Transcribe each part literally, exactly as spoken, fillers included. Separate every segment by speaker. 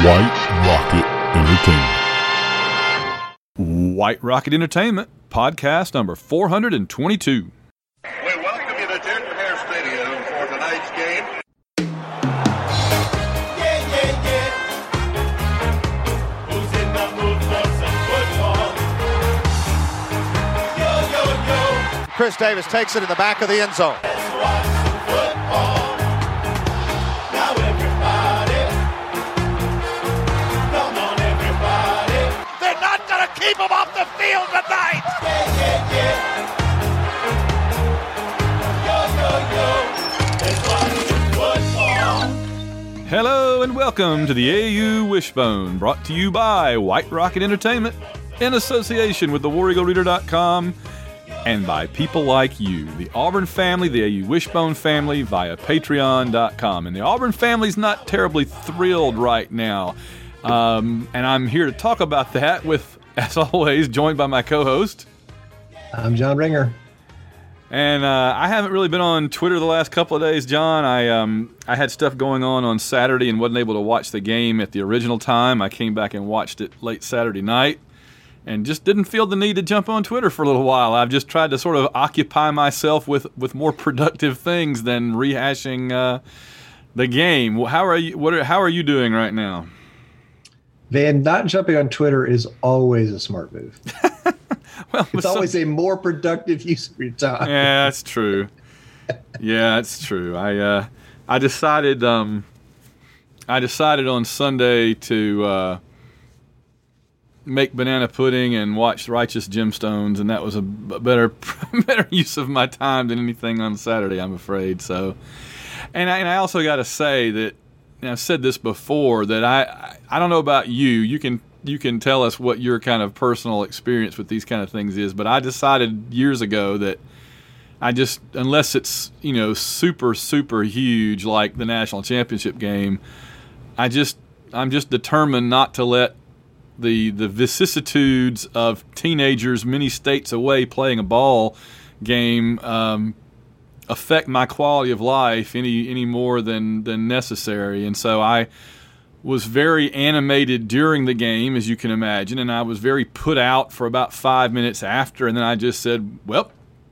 Speaker 1: White Rocket Entertainment.
Speaker 2: White Rocket Entertainment, podcast number four hundred twenty-two.
Speaker 3: We welcome you to Jordan Hare Stadium for tonight's game.
Speaker 4: Yeah, yeah, yeah. Who's in the mood for some football? Yo, yo, yo.
Speaker 5: Chris Davis takes it in the back of the end zone.
Speaker 4: Let's watch some football. Now everybody. Come on, everybody.
Speaker 5: They're not going to keep him off the field tonight.
Speaker 4: Yeah, yeah, yeah. Yo, yo, yo. Let's watch some football.
Speaker 2: Hello and welcome to the A U Wishbone, brought to you by White Rocket Entertainment in association with the War Eagle Reader dot com and by people like you, the Auburn family, the A U Wishbone family via Patreon dot com. And the Auburn family's not terribly thrilled right now. Um, and I'm here to talk about that with, as always, joined by my co-host.
Speaker 6: I'm John Ringer.
Speaker 2: And uh, I haven't really been on Twitter the last couple of days, John. I um, I had stuff going on on Saturday and wasn't able to watch the game at the original time. I came back and watched it late Saturday night and just didn't feel the need to jump on Twitter for a little while. I've just tried to sort of occupy myself with, with more productive things than rehashing uh, the game. How are you? What are, how are you doing right now?
Speaker 6: Van, not jumping on Twitter is always a smart move.
Speaker 2: Well,
Speaker 6: It's
Speaker 2: some-
Speaker 6: always a more productive use of your time.
Speaker 2: Yeah, that's true. Yeah, that's true. I uh, I decided um, I decided on Sunday to uh, make banana pudding and watch Righteous Gemstones, and that was a b- better better use of my time than anything on Saturday, I'm afraid. So, and I, and I also got to say that, and I've said this before, that I, I I don't know about you. You can you can tell us what your kind of personal experience with these kind of things is, but I decided years ago that I just, unless it's, you know, super super huge like the national championship game, I just I'm just determined not to let the the vicissitudes of teenagers many states away playing a ball game um, affect my quality of life any any more than than necessary. And so I was very animated during the game, as you can imagine, and I was very put out for about five minutes after, and then I just said, well,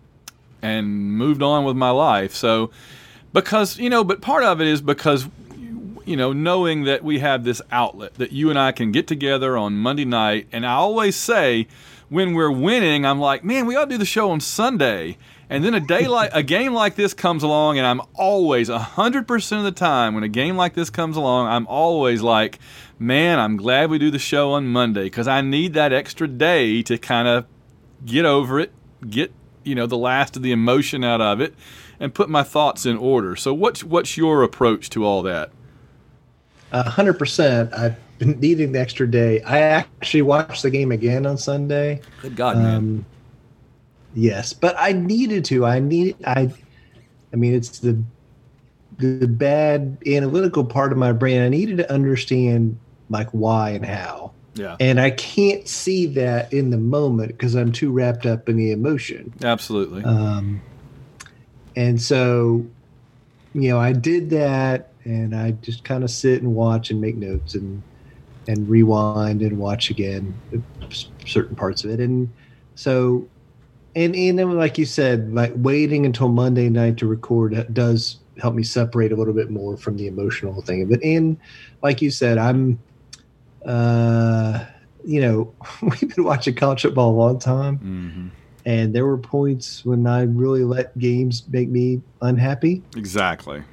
Speaker 2: and moved on with my life. So because, you know, but part of it is because, you know, knowing that we have this outlet that you and I can get together on Monday night, and I always say when we're winning, I'm like, man, we ought to do the show on Sunday. And then a day like a game like this comes along, and I'm always one hundred percent of the time when a game like this comes along, I'm always like, man, I'm glad we do the show on Monday because I need that extra day to kind of get over it, get, you know, the last of the emotion out of it, and put my thoughts in order. So what's what's your approach to all that?
Speaker 6: A hundred percent. I've been needing the extra day. I actually watched the game again on Sunday.
Speaker 2: Good God, man.
Speaker 6: Um, yes, but I needed to. I need. I. I mean, it's the the bad analytical part of my brain. I needed to understand like why and how.
Speaker 2: Yeah.
Speaker 6: And I can't see that in the moment because I'm too wrapped up in the emotion.
Speaker 2: Absolutely.
Speaker 6: Um, and so, you know, I did that, and I just kind of sit and watch and make notes and and rewind and watch again certain parts of it. And so, and and then, like you said, like waiting until Monday night to record does help me separate a little bit more from the emotional thing of it. And like you said, I'm, uh, you know, we've been watching college football a long time.
Speaker 2: Mm-hmm.
Speaker 6: And there were points when I really let games make me unhappy.
Speaker 2: Exactly.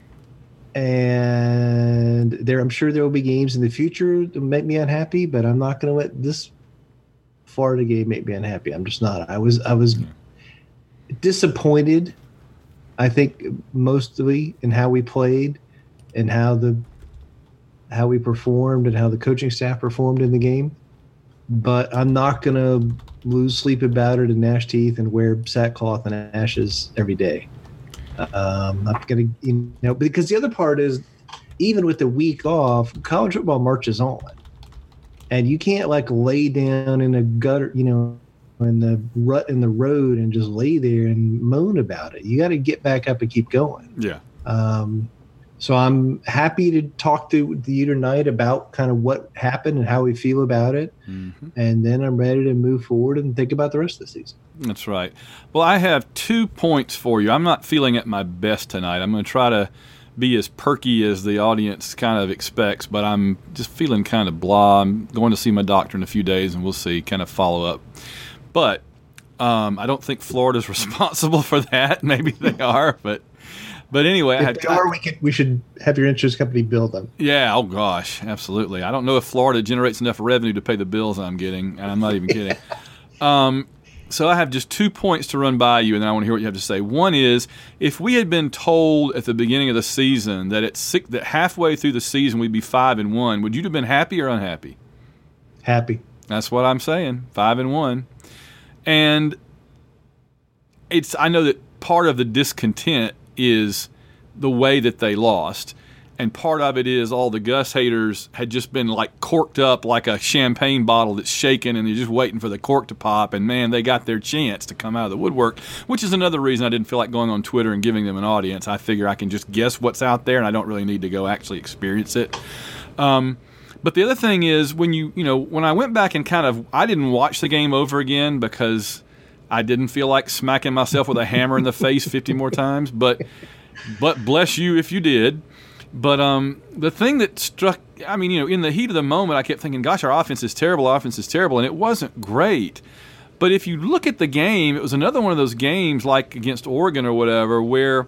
Speaker 6: And there, I'm sure there will be games in the future that make me unhappy, but I'm not going to let this Florida game make me unhappy. I'm just not. I was, I was disappointed, I think, mostly in how we played and how the, how we performed and how the coaching staff performed in the game. But I'm not going to lose sleep about it and gnash teeth and wear sackcloth and ashes every day. Um, I'm going to, you know, because the other part is, even with the week off, college football marches on. And you can't like lay down in a gutter, you know, in the rut in the road and just lay there and moan about it. You got to get back up and keep going.
Speaker 2: Yeah.
Speaker 6: Um, So I'm happy to talk to, to you tonight about kind of what happened and how we feel about it. Mm-hmm. And then I'm ready to move forward and think about the rest of the season.
Speaker 2: That's right. Well, I have two points for you. I'm not feeling at my best tonight. I'm going to try to be as perky as the audience kind of expects, but I'm just feeling kind of blah. I'm going to see my doctor in a few days, and we'll see, kind of follow up. But um, I don't think Florida's responsible for that. Maybe they are, but but anyway.
Speaker 6: If
Speaker 2: I had,
Speaker 6: they are, we, could, we should have your insurance company bill them.
Speaker 2: Yeah, oh gosh, absolutely. I don't know if Florida generates enough revenue to pay the bills I'm getting, and I'm not even kidding. Um, so I have just two points to run by you, and then I want to hear what you have to say. One is, if we had been told at the beginning of the season that it's six, that halfway through the season we'd be five and one, would you have been happy or unhappy?
Speaker 6: Happy.
Speaker 2: That's what I'm saying. Five and one, and it's. I know that part of the discontent is the way that they lost. And part of it is all the Gus haters had just been like corked up like a champagne bottle that's shaken and they're just waiting for the cork to pop. And, man, they got their chance to come out of the woodwork, which is another reason I didn't feel like going on Twitter and giving them an audience. I figure I can just guess what's out there and I don't really need to go actually experience it. Um, but the other thing is when you, you know, when I went back and kind of – I didn't watch the game over again because I didn't feel like smacking myself with a hammer in the face fifty more times. But, but bless you if you did. But um, the thing that struck, I mean, you know, in the heat of the moment, I kept thinking, gosh, our offense is terrible, our offense is terrible, and it wasn't great. But if you look at the game, it was another one of those games like against Oregon or whatever where,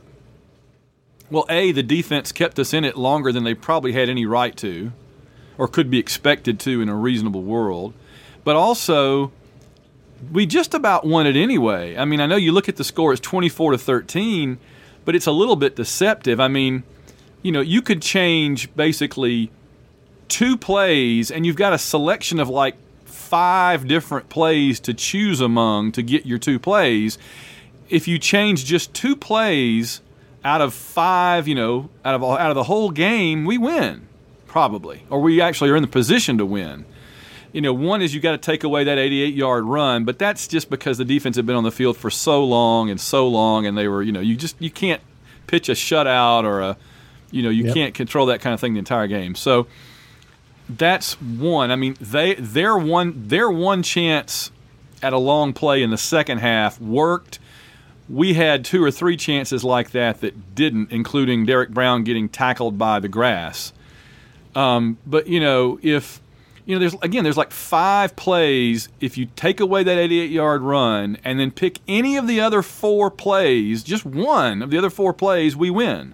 Speaker 2: well, A, the defense kept us in it longer than they probably had any right to or could be expected to in a reasonable world. But also, we just about won it anyway. I mean, I know you look at the score, it's twenty-four to thirteen, but it's a little bit deceptive. I mean, you know, you could change basically two plays, and you've got a selection of like five different plays to choose among to get your two plays. If you change just two plays out of five, you know, out of out of the whole game, we win, probably. Or we actually are in the position to win. You know, one is you got to take away that eighty-eight-yard run, but that's just because the defense had been on the field for so long and so long, and they were, you know, you just you can't pitch a shutout or a You know, you yep. can't control that kind of thing the entire game. So that's one. I mean, they their one their one chance at a long play in the second half worked. We had two or three chances like that that didn't, including Derek Brown getting tackled by the grass. Um, but you know, if you know, there's again, there's like five plays. If you take away that eighty-eight-yard run and then pick any of the other four plays, just one of the other four plays, we win.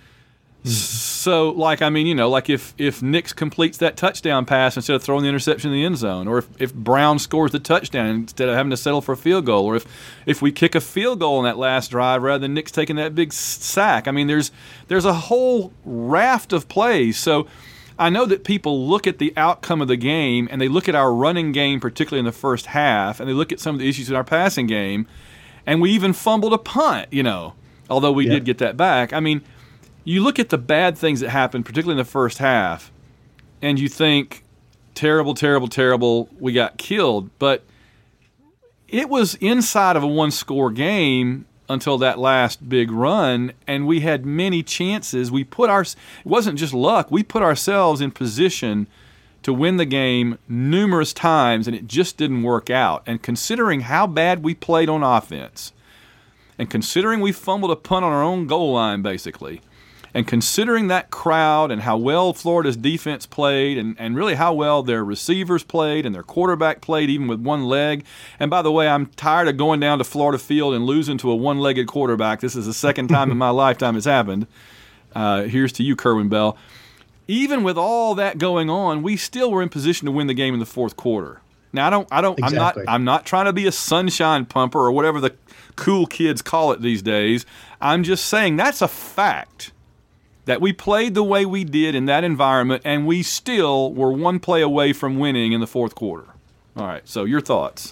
Speaker 2: So, like, I mean, you know, like if, if Nix completes that touchdown pass instead of throwing the interception in the end zone, or if, if Brown scores the touchdown instead of having to settle for a field goal, or if, if we kick a field goal on that last drive rather than Nix taking that big sack. I mean, there's there's a whole raft of plays. So I know that people look at the outcome of the game, and they look at our running game, particularly in the first half, and they look at some of the issues in our passing game, and we even fumbled a punt, you know, although we yeah. did get that back. I mean, you look at the bad things that happened, particularly in the first half, and you think, terrible, terrible, terrible, we got killed. But it was inside of a one-score game until that last big run, and we had many chances. We put our, it wasn't just luck, we put ourselves in position to win the game numerous times, and it just didn't work out. And considering how bad we played on offense, and considering we fumbled a punt on our own goal line, basically, and considering that crowd and how well Florida's defense played and, and really how well their receivers played and their quarterback played even with one leg. And by the way, I'm tired of going down to Florida Field and losing to a one-legged quarterback. This is the second time in my lifetime it's happened. Uh, here's to you, Kerwin Bell. Even with all that going on, we still were in position to win the game in the fourth quarter. Now, I don't, I don't, exactly. I'm not, I'm not trying to be a sunshine pumper or whatever the cool kids call it these days. I'm just saying that's a fact. That we played the way we did in that environment, and we still were one play away from winning in the fourth quarter. All right, so your thoughts?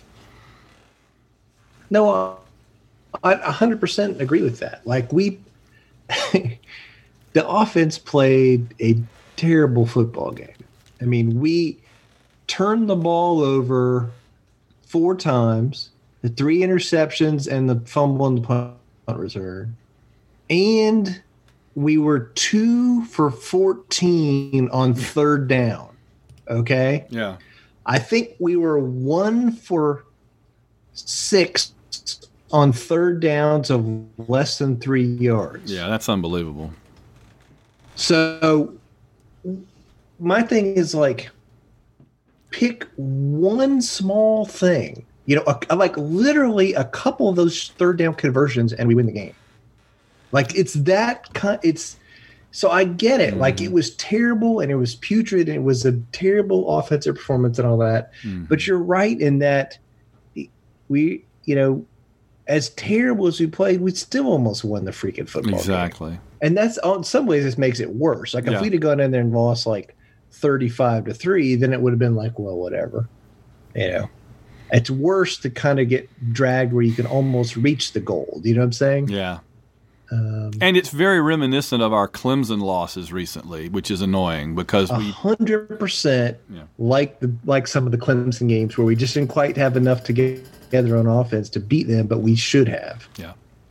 Speaker 6: No, uh, I one hundred percent agree with that. Like, we – the offense played a terrible football game. I mean, we turned the ball over four times, the three interceptions and the fumble and the punt return, and – we were two for fourteen on third down. Okay.
Speaker 2: Yeah.
Speaker 6: I think we were one for six on third downs of less than three yards.
Speaker 2: Yeah, that's unbelievable.
Speaker 6: So my thing is like, pick one small thing, you know, a, like literally a couple of those third down conversions and we win the game. Like it's that kind. It's so I get it. Mm. Like it was terrible and it was putrid and it was a terrible offensive performance and all that. Mm. But you're right in that we, you know, as terrible as we played, we still almost won the freaking football
Speaker 2: exactly.
Speaker 6: game. And that's in some ways this makes it worse. Like if
Speaker 2: yeah.
Speaker 6: we'd have gone in there and lost like thirty-five to three, then it would have been like, well, whatever. You know, it's worse to kind of get dragged where you can almost reach the goal. You know what I'm saying?
Speaker 2: Yeah.
Speaker 6: Um,
Speaker 2: and it's very reminiscent of our Clemson losses recently, which is annoying because we
Speaker 6: hundred percent like the like some of the Clemson games where we just didn't quite have enough to get together on offense to beat them, but we should have.
Speaker 2: Yeah.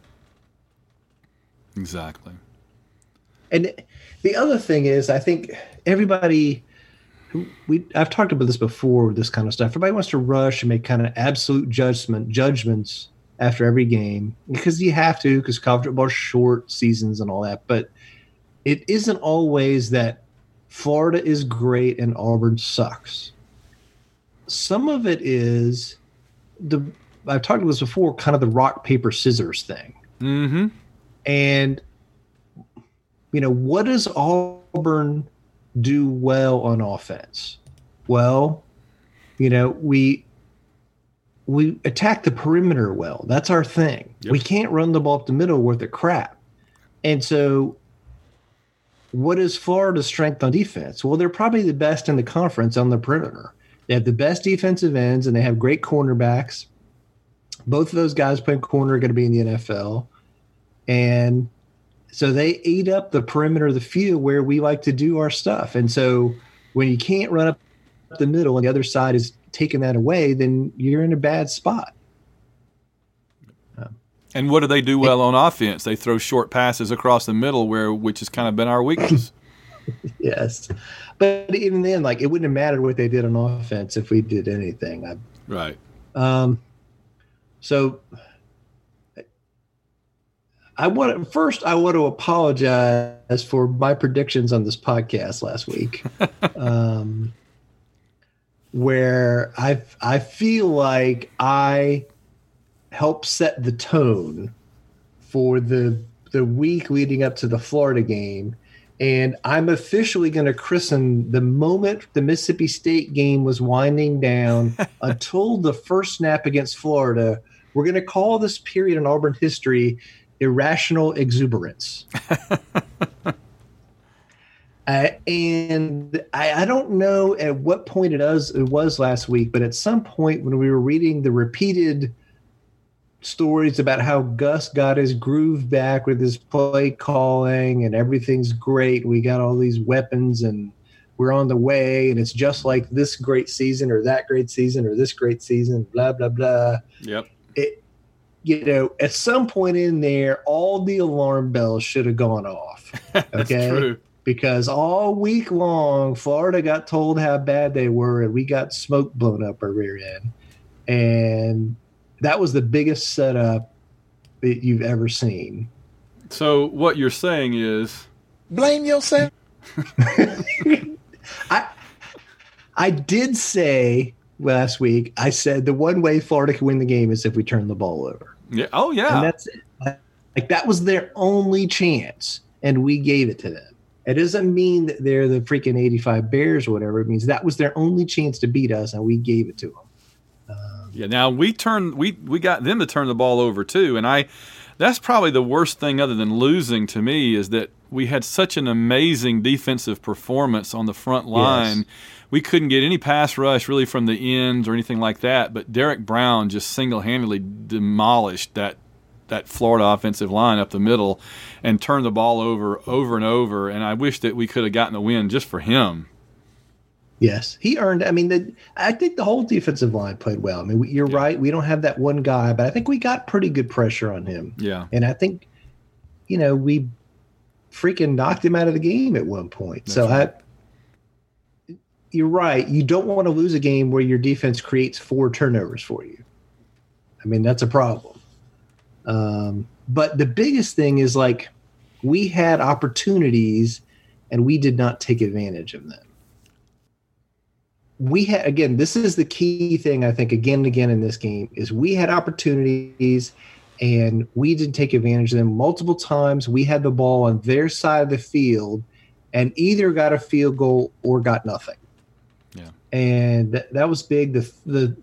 Speaker 2: Exactly.
Speaker 6: And the other thing is, I think everybody, we I've talked about this before, this kind of stuff. Everybody wants to rush and make kind of absolute judgment judgments after every game because you have to, because college football is short seasons and all that. But it isn't always that Florida is great and Auburn sucks. Some of it is the I've talked about this before, kind of the rock paper scissors thing.
Speaker 2: Mm-hmm.
Speaker 6: And you know, what does Auburn do well on offense? Well, you know, we we attack the perimeter well. That's our thing. Yep. We can't run the ball up the middle worth of crap. And so what is Florida's strength on defense? Well, they're probably the best in the conference on the perimeter. They have the best defensive ends, and they have great cornerbacks. Both of those guys playing corner are going to be in the N F L. And so they ate up the perimeter of the field where we like to do our stuff. And so when you can't run up the middle and the other side is taking that away, then you're in a bad spot. Um,
Speaker 2: and what do they do well on offense? They throw short passes across the middle, where which has kind of been our weakness.
Speaker 6: Yes. But even then, like, it wouldn't have mattered what they did on offense if we did anything. I,
Speaker 2: right.
Speaker 6: Um. So I want to, first I want to apologize for my predictions on this podcast last week, um, where I I feel like I helped set the tone for the the week leading up to the Florida game, and I'm officially going to christen the moment the Mississippi State game was winding down until the first snap against Florida. We're going to call this period in Auburn history irrational exuberance. uh, and I, I don't know at what point it was, it was last week, but at some point when we were reading the repeated stories about how Gus got his groove back with his play calling and everything's great, we got all these weapons and we're on the way and it's just like this great season or that great season or this great season, blah, blah, blah.
Speaker 2: Yep.
Speaker 6: It, you know, at some point in there, all the alarm bells should have gone off. Okay.
Speaker 2: That's true.
Speaker 6: Because all week long, Florida got told how bad they were, and we got smoke blown up our rear end. And that was the biggest setup that you've ever seen.
Speaker 2: So what you're saying is,
Speaker 5: blame yourself.
Speaker 6: I I did say last week, I said the one way Florida can win the game is if we turn the ball over.
Speaker 2: Yeah. Oh, yeah.
Speaker 6: And that's it. Like, that was their only chance, and we gave it to them. It doesn't mean that they're the freaking eighty-five Bears or whatever. It means that was their only chance to beat us, and we gave it to them. Um,
Speaker 2: yeah. Now we turned, we we got them to turn the ball over too, and I. That's probably the worst thing, other than losing, to me, is that we had such an amazing defensive performance on the front line. Yes. We couldn't get any pass rush really from the ends or anything like that, but Derek Brown just single-handedly demolished that that Florida offensive line up the middle and turned the ball over over and over, and I wish that we could have gotten a win just for him.
Speaker 6: Yes, he earned. I mean, the, I think the whole defensive line played well. I mean, we, you're
Speaker 2: yeah.
Speaker 6: right. We don't have that one guy, but I think we got pretty good pressure on him.
Speaker 2: Yeah.
Speaker 6: And I think, you know, we freaking knocked him out of the game at one point.
Speaker 2: That's
Speaker 6: so
Speaker 2: right.
Speaker 6: I, you're right. You don't want to lose a game where your defense creates four turnovers for you. I mean, that's a problem. Um, but the biggest thing is like we had opportunities and we did not take advantage of them. We had, again, this is the key thing I think again and again in this game is we had opportunities and we didn't take advantage of them. Multiple times we had the ball on their side of the field and either got a field goal or got nothing.
Speaker 2: Yeah.
Speaker 6: And th- that was big. The, the,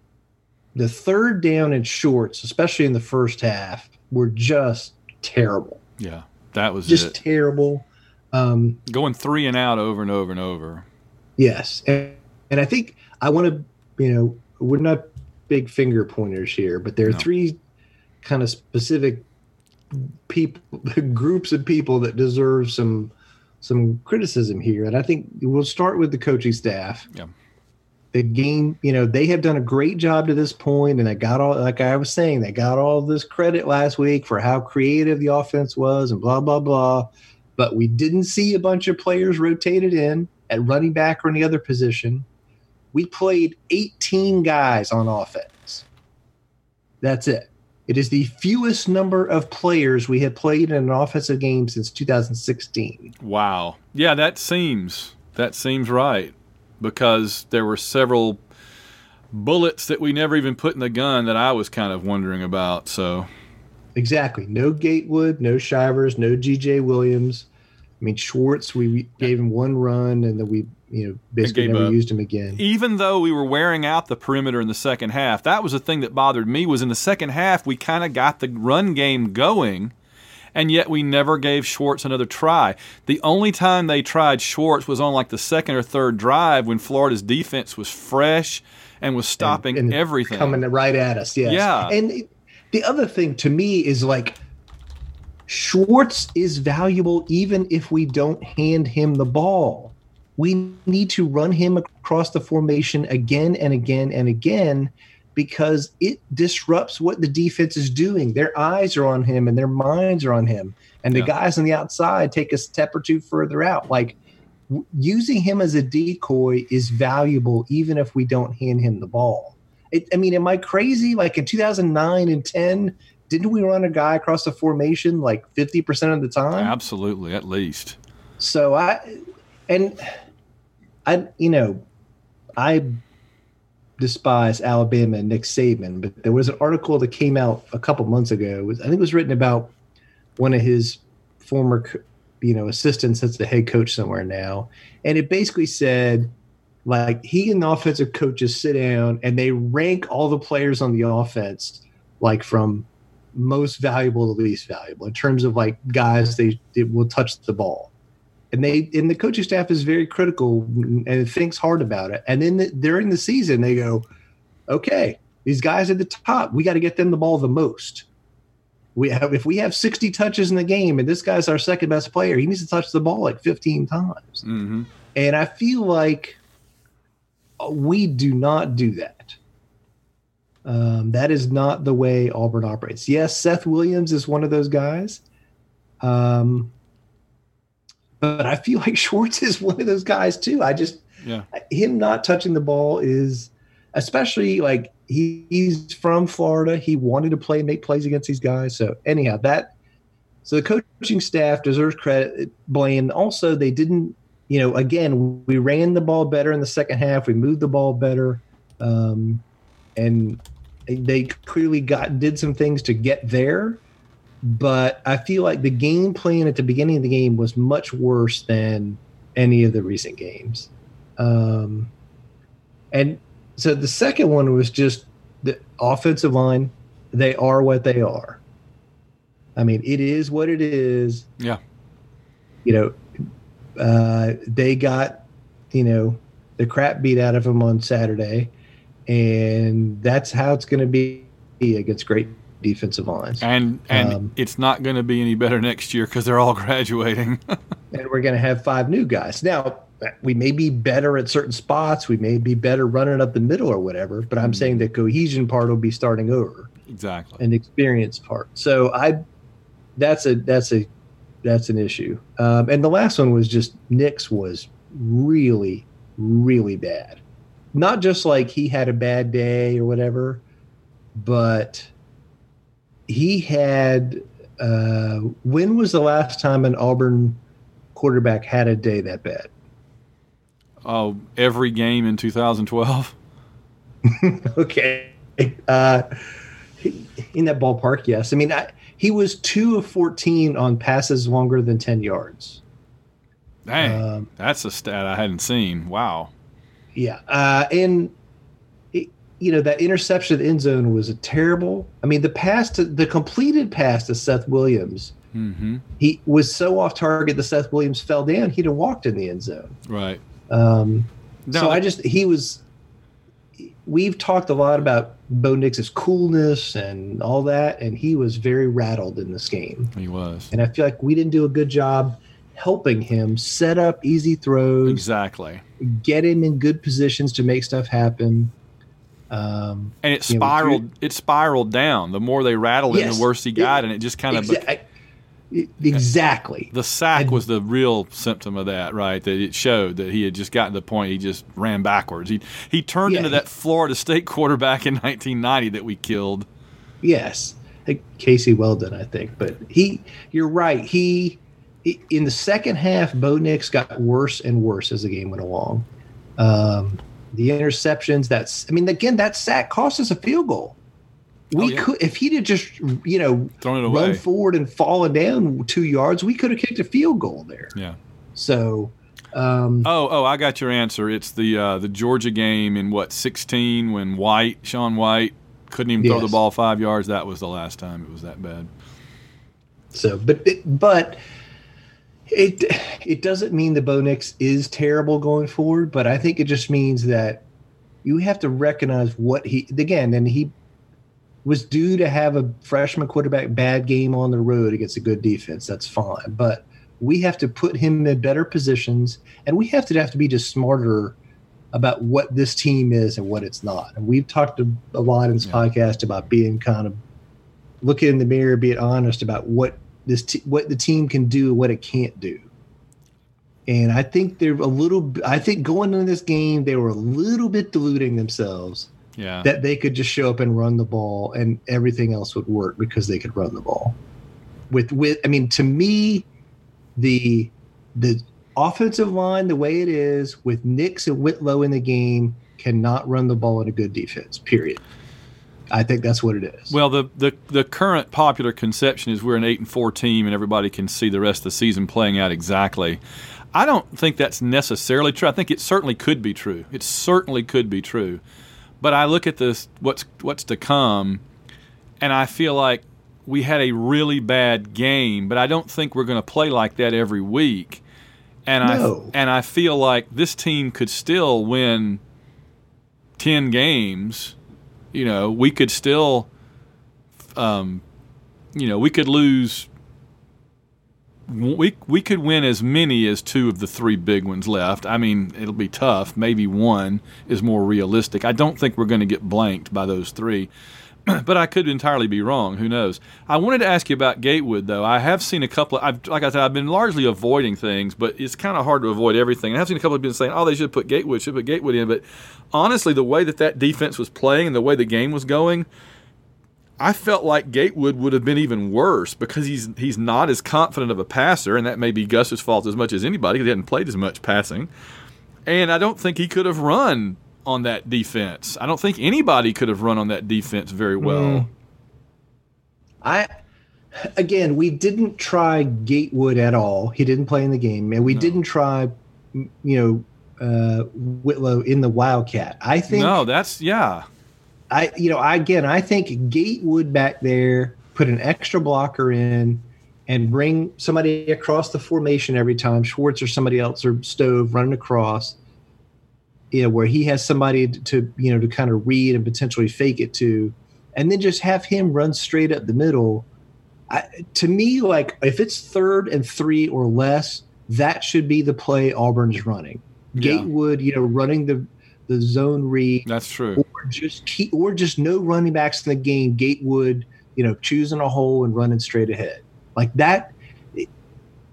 Speaker 6: the third down and shorts, especially in the first half, were just terrible.
Speaker 2: Yeah, that was
Speaker 6: Just
Speaker 2: it.
Speaker 6: terrible. Um,
Speaker 2: Going three and out over and over and over.
Speaker 6: Yes. And, and I think I want to, you know, we're not big finger pointers here, but there are
Speaker 2: No.
Speaker 6: three kind of specific people, groups of people that deserve some some criticism here. And I think we'll start with the coaching staff.
Speaker 2: Yeah.
Speaker 6: The game, you know, they have done a great job to this point, and they got all, like I was saying, they got all this credit last week for how creative the offense was and blah, blah, blah. But we didn't see a bunch of players rotated in at running back or any other position. We played eighteen guys on offense. That's it. It is the fewest number of players we have played in an offensive game since two thousand sixteen.
Speaker 2: Wow. Yeah, that seems that seems right because there were several bullets that we never even put in the gun that I was kind of wondering about. So
Speaker 6: Exactly. No Gatewood, no Shivers, no G J Williams. I mean, Schwartz, we gave him one run and then we, you know, basically
Speaker 2: gave
Speaker 6: never
Speaker 2: up.
Speaker 6: used him again.
Speaker 2: even though we were wearing out the perimeter in the second half, that was the thing that bothered me was in the second half we kind of got the run game going, and yet we never gave Schwartz another try. The only time they tried Schwartz was on like the second or third drive when Florida's defense was fresh and was stopping
Speaker 6: And- and
Speaker 2: everything.
Speaker 6: Coming right at us, yes.
Speaker 2: Yeah.
Speaker 6: And it- the other thing to me is like Schwartz is valuable even if we don't hand him the ball. We need to run him across the formation again and again and again because it disrupts what the defense is doing. Their eyes are on him and their minds are on him. And the
Speaker 2: Yeah.
Speaker 6: guys on the outside take a step or two further out. Like w- using him as a decoy is valuable even if we don't hand him the ball. It, I mean, am I crazy? Like in two thousand nine and ten, didn't we run a guy across the formation like fifty percent of the time?
Speaker 2: Absolutely, at least.
Speaker 6: So I, and I, you know, I despise Alabama and Nick Saban, but there was an article that came out a couple months ago. It was, I think it was written about one of his former, co- you know, assistants that's the head coach somewhere now. And it basically said, like, he and the offensive coaches sit down and they rank all the players on the offense, like from most valuable to least valuable in terms of like guys they, they will touch the ball. And they and the coaching staff is very critical and thinks hard about it. And then the, during the season, they go, okay, these guys at the top, we got to get them the ball the most. We have if we have sixty touches in the game and this guy's our second best player, he needs to touch the ball like fifteen times.
Speaker 2: Mm-hmm.
Speaker 6: And I feel like we do not do that. Um, that is not the way Auburn operates. Yes, Seth Williams is one of those guys. Um, but I feel like Schwartz is one of those guys too. I just,
Speaker 2: Yeah.
Speaker 6: him not touching the ball is, especially like he, he's from Florida. He wanted to play, make plays against these guys. So anyhow, that, so the coaching staff deserves credit, blame. Also, they didn't, you know, again, we ran the ball better in the second half. We moved the ball better. Um, and they clearly got, did some things to get there. But I feel like the game plan at the beginning of the game was much worse than any of the recent games. Um, and so the second one was just the offensive line. They are what they are. I mean, it is what it is.
Speaker 2: Yeah.
Speaker 6: You know, uh, they got, you know, the crap beat out of them on Saturday. And that's how it's going to be against great defensive lines.
Speaker 2: And and
Speaker 6: Um,
Speaker 2: it's not going to be any better next year because they're all graduating.
Speaker 6: And we're going to have five new guys. Now, we may be better at certain spots. We may be better running up the middle or whatever. But I'm saying the cohesion part will be starting over,
Speaker 2: Exactly.
Speaker 6: and the experience part. So I, that's a that's a that's an issue. Um, and the last one was just Nix was really, really bad. Not just like he had a bad day or whatever, but he had. Uh, when was the last time an Auburn quarterback had a day that bad?
Speaker 2: Oh, every game in two thousand twelve.
Speaker 6: Okay. Uh, in that ballpark, yes. I mean, I, he was two of fourteen on passes longer than ten yards.
Speaker 2: Dang,
Speaker 6: um,
Speaker 2: that's a stat I hadn't seen. Wow.
Speaker 6: Yeah. Uh, and, it, you know, that interception at the end zone was a terrible. I mean, the pass to the completed pass to Seth Williams,
Speaker 2: mm-hmm.
Speaker 6: he was so off target that Seth Williams fell down. He'd have walked in the end zone.
Speaker 2: Right.
Speaker 6: Um,
Speaker 2: No,
Speaker 6: so I
Speaker 2: that-
Speaker 6: just, he was, we've talked a lot about Bo Nix's coolness and all that, and he was very rattled in this game.
Speaker 2: He was.
Speaker 6: And I feel like we didn't do a good job helping him set up easy throws,
Speaker 2: Exactly.
Speaker 6: get him in good positions to make stuff happen. Um,
Speaker 2: And it
Speaker 6: you know, we
Speaker 2: spiraled.
Speaker 6: drew-
Speaker 2: It spiraled down. The more they rattled it,
Speaker 6: Yes.
Speaker 2: the worse he got,
Speaker 6: It-
Speaker 2: and it just kind of.
Speaker 6: exa- I- exactly.
Speaker 2: The sack
Speaker 6: And-
Speaker 2: was the real symptom of that, right? That it showed that he had just gotten to the point he just ran backwards. He he turned
Speaker 6: Yeah,
Speaker 2: into
Speaker 6: he-
Speaker 2: that Florida State quarterback in nineteen ninety that we killed.
Speaker 6: Yes, like Casey Weldon, I think. But he, you're right. He, in the second half, Bo Nix got worse and worse as the game went along. Um, the interceptions, that's, I mean, again, that sack cost us a field goal. We
Speaker 2: Oh, yeah.
Speaker 6: could, if he'd have just, you know,
Speaker 2: Thrown it
Speaker 6: run
Speaker 2: away.
Speaker 6: forward and fallen down two yards, we could have kicked a field goal there.
Speaker 2: Yeah.
Speaker 6: So, um,
Speaker 2: Oh, oh, I got your answer. It's the uh, the Georgia game in what sixteen when White, Sean White, couldn't even throw the
Speaker 6: Yes.
Speaker 2: ball five yards. That was the last time it was that bad.
Speaker 6: So, but it, but it it doesn't mean the Bo Nix is terrible going forward. But I think it just means that you have to recognize what he again, and he was due to have a freshman quarterback bad game on the road against a good defense. That's fine, but we have to put him in better positions, and we have to have to be just smarter about what this team is and what it's not. And we've talked a, a lot in this
Speaker 2: Yeah.
Speaker 6: podcast about being kind of looking in the mirror, being honest about what this t- what the team can do and what it can't do. And I think they're a little. I think going into this game, they were a little bit deluding themselves
Speaker 2: Yeah.
Speaker 6: that they could just show up and run the ball and everything else would work because they could run the ball. With with I mean, to me, the the offensive line, the way it is, with Nix and Whitlow in the game, cannot run the ball in a good defense. Period. I think that's what it is.
Speaker 2: Well, the, the the current popular conception is we're an eight and four team, and everybody can see the rest of the season playing out exactly. I don't think that's necessarily true. I think it certainly could be true. It certainly could be true. But I look at this what's what's to come, and I feel like we had a really bad game. But I don't think we're going to play like that every week. And
Speaker 6: No.
Speaker 2: I and I feel like this team could still win ten games. You know, we could still, um, you know, we could lose. We we could win as many as two of the three big ones left. I mean, it'll be tough. Maybe one is more realistic. I don't think we're going to get blanked by those three, but I could entirely be wrong. Who knows? I wanted to ask you about Gatewood, though. I have seen a couple. Of, I've, like I said, I've been largely avoiding things, but it's kind of hard to avoid everything. And I've seen a couple of people saying, "Oh, they should put Gatewood, should put Gatewood in," but honestly, the way that that defense was playing and the way the game was going, I felt like Gatewood would have been even worse because he's he's not as confident of a passer, and that may be Gus's fault as much as anybody because he hadn't played as much passing. And I don't think he could have run on that defense. I don't think anybody could have run on that defense very well.
Speaker 6: Mm. I again, we didn't try Gatewood at all. He didn't play in the game, and we
Speaker 2: No.
Speaker 6: didn't try, you know, uh, Whitlow in the Wildcat. I think
Speaker 2: No, that's yeah.
Speaker 6: I, you know, I, again, I think Gatewood back there put an extra blocker in and bring somebody across the formation every time, Schwartz or somebody else or Stove running across, you know, where he has somebody to, to, you know, to kind of read and potentially fake it to, and then just have him run straight up the middle. I, to me, like if it's third and three or less, that should be the play Auburn's running.
Speaker 2: Yeah.
Speaker 6: Gatewood, you know, running the, the zone read.
Speaker 2: That's true.
Speaker 6: Or just keep, or just no running backs in the game. Gatewood, you know, choosing a hole and running straight ahead like that.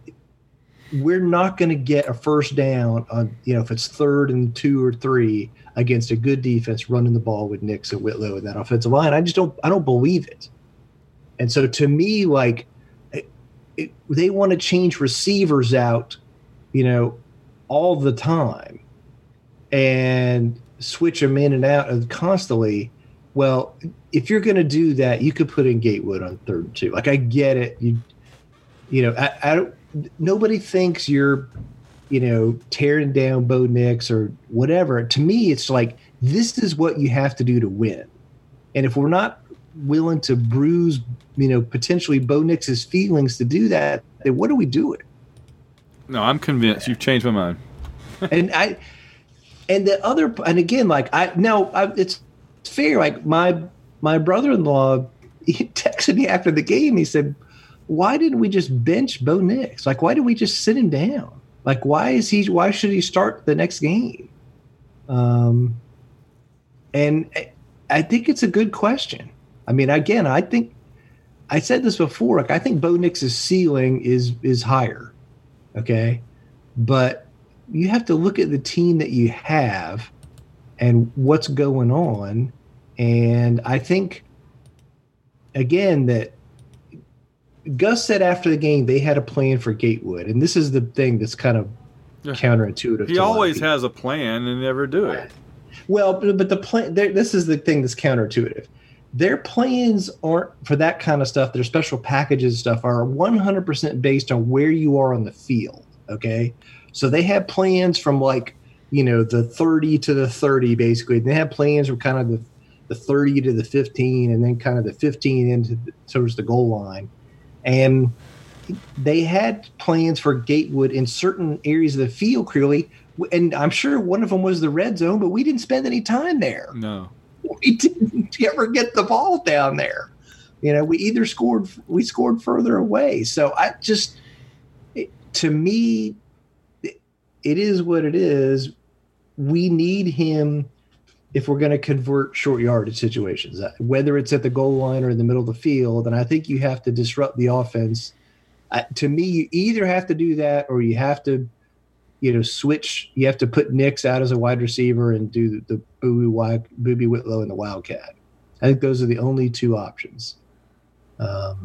Speaker 6: we're not going to get a first down on, you know, if it's third and two or three against a good defense running the ball with Nix and Whitlow and that offensive line. I just don't, I don't believe it. And so to me, like it, it, they want to change receivers out, you know, all the time and switch them in and out constantly. Well, if you're going to do that, you could put in Gatewood on third and two. Like, I get it. You, you know, I, I don't, nobody thinks you're, you know, tearing down Bo Nix or whatever. To me, it's like, this is what you have to do to win. And if we're not willing to bruise, you know, potentially Bo Nix's feelings to do that, then what are we doing?
Speaker 2: No, I'm convinced. You've changed my mind.
Speaker 6: and I, and the other, and again, like I, no, I, it's fair. Like my, my brother-in-law, he texted me after the game. He said, why didn't we just bench Bo Nix? Like, why did we just sit him down? Like, why is he, why should he start the next game? Um, and I, I think it's a good question. I mean, again, I think I said this before. Like, I think Bo Nix's ceiling is is higher, okay, but you have to look at the team that you have and what's going on. And I think, again, that Gus said after the game they had a plan for Gatewood, and this is the thing that's kind of yeah. counterintuitive.
Speaker 2: He
Speaker 6: to
Speaker 2: always has a plan and never do it.
Speaker 6: Well, but, but the plan. This is the thing that's counterintuitive. Their plans aren't for that kind of stuff. Their special packages stuff are one hundred percent based on where you are on the field. Okay, so they have plans from like you know the thirty to the thirty basically. They have plans from kind of the the thirty to the fifteen, and then kind of the fifteen into the, towards the goal line. And they had plans for Gatewood in certain areas of the field, clearly, and I'm sure one of them was the red zone, but we didn't spend any time there.
Speaker 2: No.
Speaker 6: We didn't ever get the ball down there. You know, we either scored, we scored further away. So I just, it, to me, it, it is what it is. We need him if we're going to convert short yardage situations, whether it's at the goal line or in the middle of the field. And I think you have to disrupt the offense. Uh, to me, you either have to do that or you have to, you know, switch. You have to put Nix out as a wide receiver and do the, the Boobie, Boobie Whitlow and the Wildcat. I think those are the only two options. Um,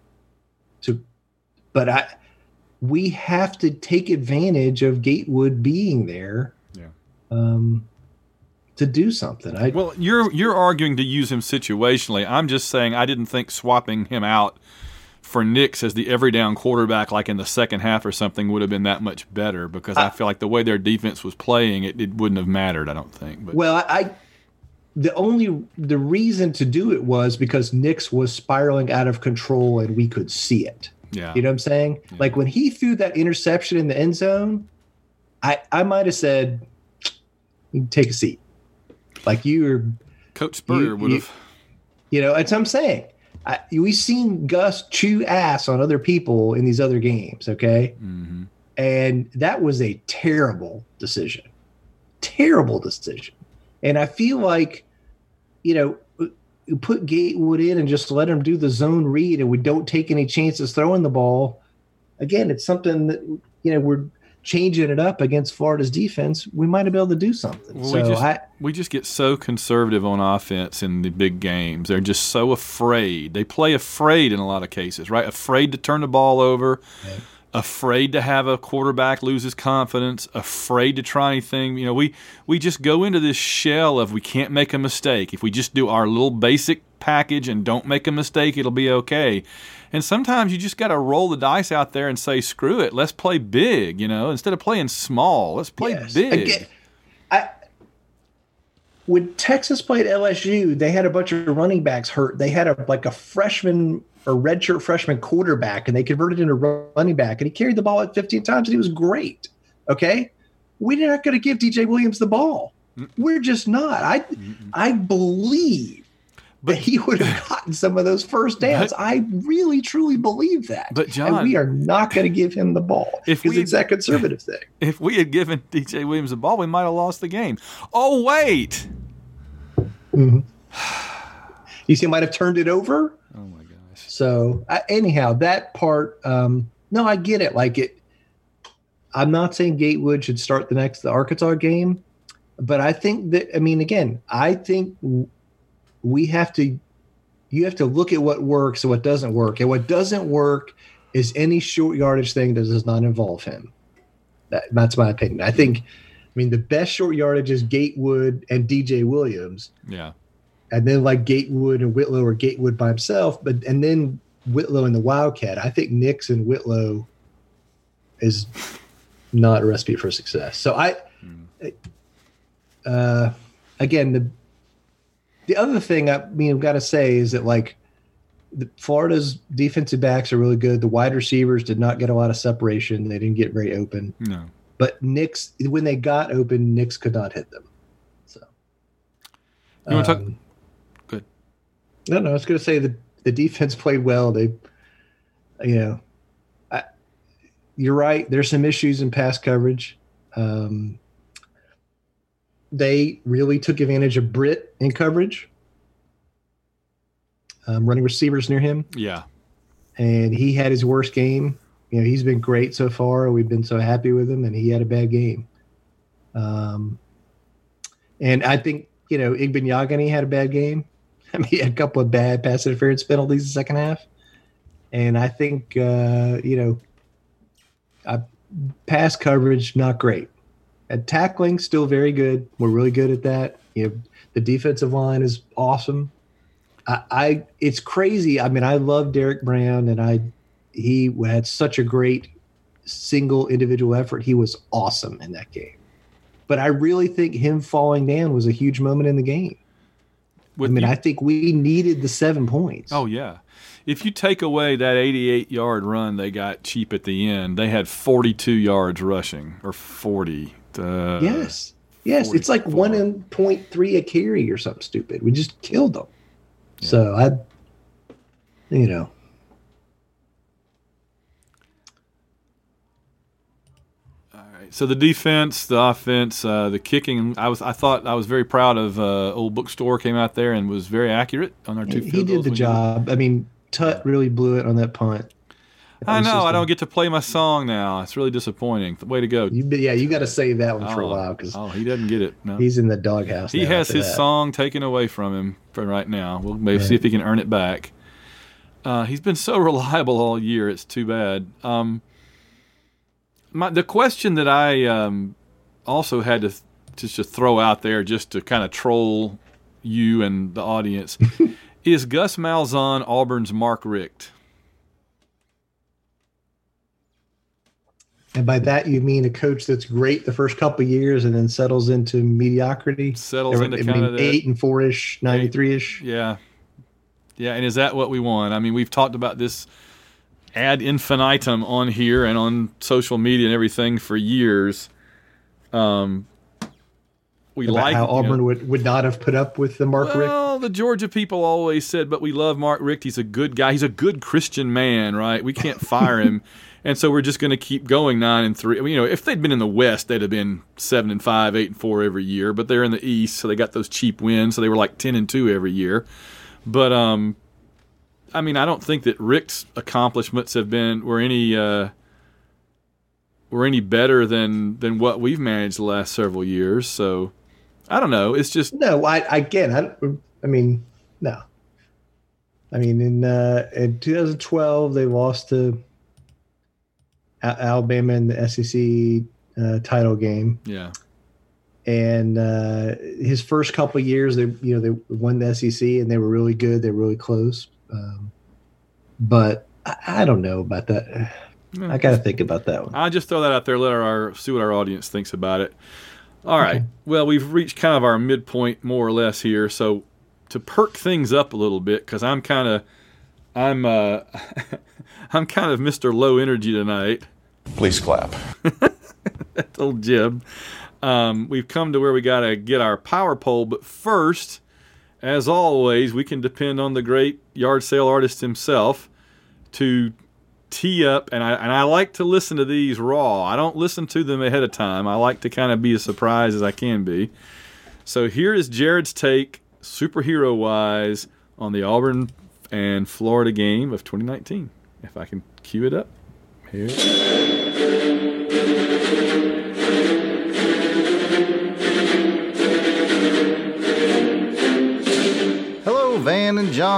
Speaker 6: to, but I, we have to take advantage of Gatewood being there.
Speaker 2: Yeah.
Speaker 6: Um, to do something. I,
Speaker 2: well, you're you're arguing to use him situationally. I'm just saying I didn't think swapping him out for Nix as the every down quarterback, like in the second half or something, would have been that much better because I, I feel like the way their defense was playing, it, it wouldn't have mattered. I don't think. But.
Speaker 6: Well, I the only the reason to do it was because Nix was spiraling out of control and we could see it.
Speaker 2: Yeah,
Speaker 6: you know what I'm saying? Yeah. Like when he threw that interception in the end zone, I I might have said, "You can take a seat." Like you or
Speaker 2: Coach Spurrier would have.
Speaker 6: You know, that's what I'm saying. I, we've seen Gus chew ass on other people in these other games, okay?
Speaker 2: Mm-hmm.
Speaker 6: And that was a terrible decision. Terrible decision. And I feel like, you know, you put Gatewood in and just let him do the zone read and we don't take any chances throwing the ball. Again, it's something that, you know, we're changing it up against Florida's defense. We might have been able to do something.
Speaker 2: Well,
Speaker 6: so
Speaker 2: we, just,
Speaker 6: I,
Speaker 2: we just get so conservative on offense in the big games. They're just so afraid. They play afraid in a lot of cases, right? Afraid to turn the ball over, right. Afraid to have a quarterback lose his confidence, afraid to try anything. You know, we, we just go into this shell of we can't make a mistake. If we just do our little basic package and don't make a mistake, it'll be okay. And sometimes you just got to roll the dice out there and say, screw it, let's play big, you know, instead of playing small, let's play
Speaker 6: yes.
Speaker 2: big.
Speaker 6: Again, I, when Texas played L S U, they had a bunch of running backs hurt. They had a like a freshman or redshirt freshman quarterback, and they converted into running back, and he carried the ball like fifteen times, and he was great, okay? We're not going to give D J Williams the ball. Mm-mm. We're just not. I, Mm-mm. I believe But that he would have gotten some of those first downs. But, I really, truly believe that.
Speaker 2: But John,
Speaker 6: and we are not going to give him the ball because it's that conservative thing.
Speaker 2: If we had given D J Williams the ball, we might have lost the game. Oh, wait.
Speaker 6: Mm-hmm. You see, he might have turned it over.
Speaker 2: Oh, my gosh.
Speaker 6: So, uh, anyhow, that part, um, no, I get it. Like, it. I'm not saying Gatewood should start the next the Arkansas game, but I think that I mean again, I think we have to you have to look at what works and what doesn't work. And what doesn't work is any short yardage thing that does not involve him. That, that's my opinion. I think, I mean, the best short yardage is Gatewood and D J Williams.
Speaker 2: Yeah.
Speaker 6: And then like Gatewood and Whitlow, or Gatewood by himself, but and then Whitlow and the Wildcat. I think Nix and Whitlow is not a recipe for success. So I, mm. uh, again, the the other thing I mean I've got to say is that like the, Florida's defensive backs are really good. The wide receivers did not get a lot of separation. They didn't get very open.
Speaker 2: No.
Speaker 6: But Nix, when they got open, Nix could not hit them. So
Speaker 2: you want to talk?
Speaker 6: Um,
Speaker 2: Good.
Speaker 6: No, no, I was going to say the the defense played well. They, you know, I, you're right. There's some issues in pass coverage. Um, they really took advantage of Britt in coverage. Um, running receivers near him.
Speaker 2: Yeah.
Speaker 6: And he had his worst game. You know, he's been great so far. We've been so happy with him, and he had a bad game. Um, and I think, you know, Igbenyagani had a bad game. I mean, he had a couple of bad pass interference penalties in the second half. And I think, uh, you know, I, pass coverage, not great. At tackling, still very good. We're really good at that. You know, the defensive line is awesome. I, I it's crazy. I mean, I love Derek Brown, and I he had such a great single individual effort. He was awesome in that game. But I really think him falling down was a huge moment in the game.
Speaker 2: With
Speaker 6: I mean,
Speaker 2: you,
Speaker 6: I think we needed the seven points.
Speaker 2: Oh, yeah. If you take away that eighty-eight-yard run they got cheap at the end, they had forty-two yards rushing, or forty. Uh,
Speaker 6: yes. Yes, it's like one point three a carry or something stupid. We just killed them. Yeah. So, I, you know.
Speaker 2: All right. So the defense, the offense, uh, the kicking. I was, I thought I was very proud of uh, Old Bookstore came out there and was very accurate on our two field
Speaker 6: He did
Speaker 2: goals
Speaker 6: the job. I mean, Tut really blew it on that punt.
Speaker 2: I know. I don't get to play my song now. It's really disappointing. Way to go.
Speaker 6: You, yeah, you got to save that one
Speaker 2: oh,
Speaker 6: for a while because
Speaker 2: oh, he doesn't get it. No.
Speaker 6: He's in the doghouse.
Speaker 2: He has his
Speaker 6: that.
Speaker 2: song taken away from him for right now. We'll maybe yeah. see if he can earn it back. Uh, he's been so reliable all year. It's too bad. Um, my, the question that I um, also had to just to throw out there, just to kind of troll you and the audience, is Gus Malzahn Auburn's Mark Richt?
Speaker 6: And by that you mean a coach that's great the first couple of years and then settles into mediocrity?
Speaker 2: Settles
Speaker 6: Every,
Speaker 2: into
Speaker 6: I
Speaker 2: kind
Speaker 6: mean,
Speaker 2: of that,
Speaker 6: eight and four-ish, ninety-three-ish.
Speaker 2: Yeah. Yeah, and is that what we want? I mean, we've talked about this ad infinitum on here and on social media and everything for years. Um, we
Speaker 6: about
Speaker 2: like
Speaker 6: how Auburn
Speaker 2: you know,
Speaker 6: would, would not have put up with the Mark
Speaker 2: well,
Speaker 6: Richt.
Speaker 2: Well, the Georgia people always said, but we love Mark Richt. He's a good guy. He's a good Christian man, right? We can't fire him. And so we're just going to keep going nine and three. I mean, you know, if they'd been in the West, they'd have been seven and five, eight and four every year. But they're in the East, so they got those cheap wins. So they were like ten and two every year. But um, I mean, I don't think that Richt's accomplishments have been were any uh, were any better than than what we've managed the last several years. So I don't know. It's just
Speaker 6: no. I again, I, I mean, no. I mean, in uh, in twenty twelve, they lost to Alabama in the S E C uh, title game.
Speaker 2: Yeah.
Speaker 6: And uh, his first couple of years, they you know they won the S E C and they were really good. They were really close. Um, but I, I don't know about that. No. I got to think about that one.
Speaker 2: I'll just throw that out there. Let our, our see what our audience thinks about it. All right. Okay. Well, we've reached kind of our midpoint more or less here. So to perk things up a little bit, because I'm kind of I'm uh, I'm kind of Mister Low Energy tonight.
Speaker 1: Please clap.
Speaker 2: That's old Jib. Um, we've come to where we got to get our power poll, but first, as always, we can depend on the great yard sale artist himself to tee up, and I and I like to listen to these raw. I don't listen to them ahead of time. I like to kind of be as surprised as I can be. So here is Jared's take, superhero-wise, on the Auburn and Florida game of twenty nineteen. If I can cue it up. Here it is.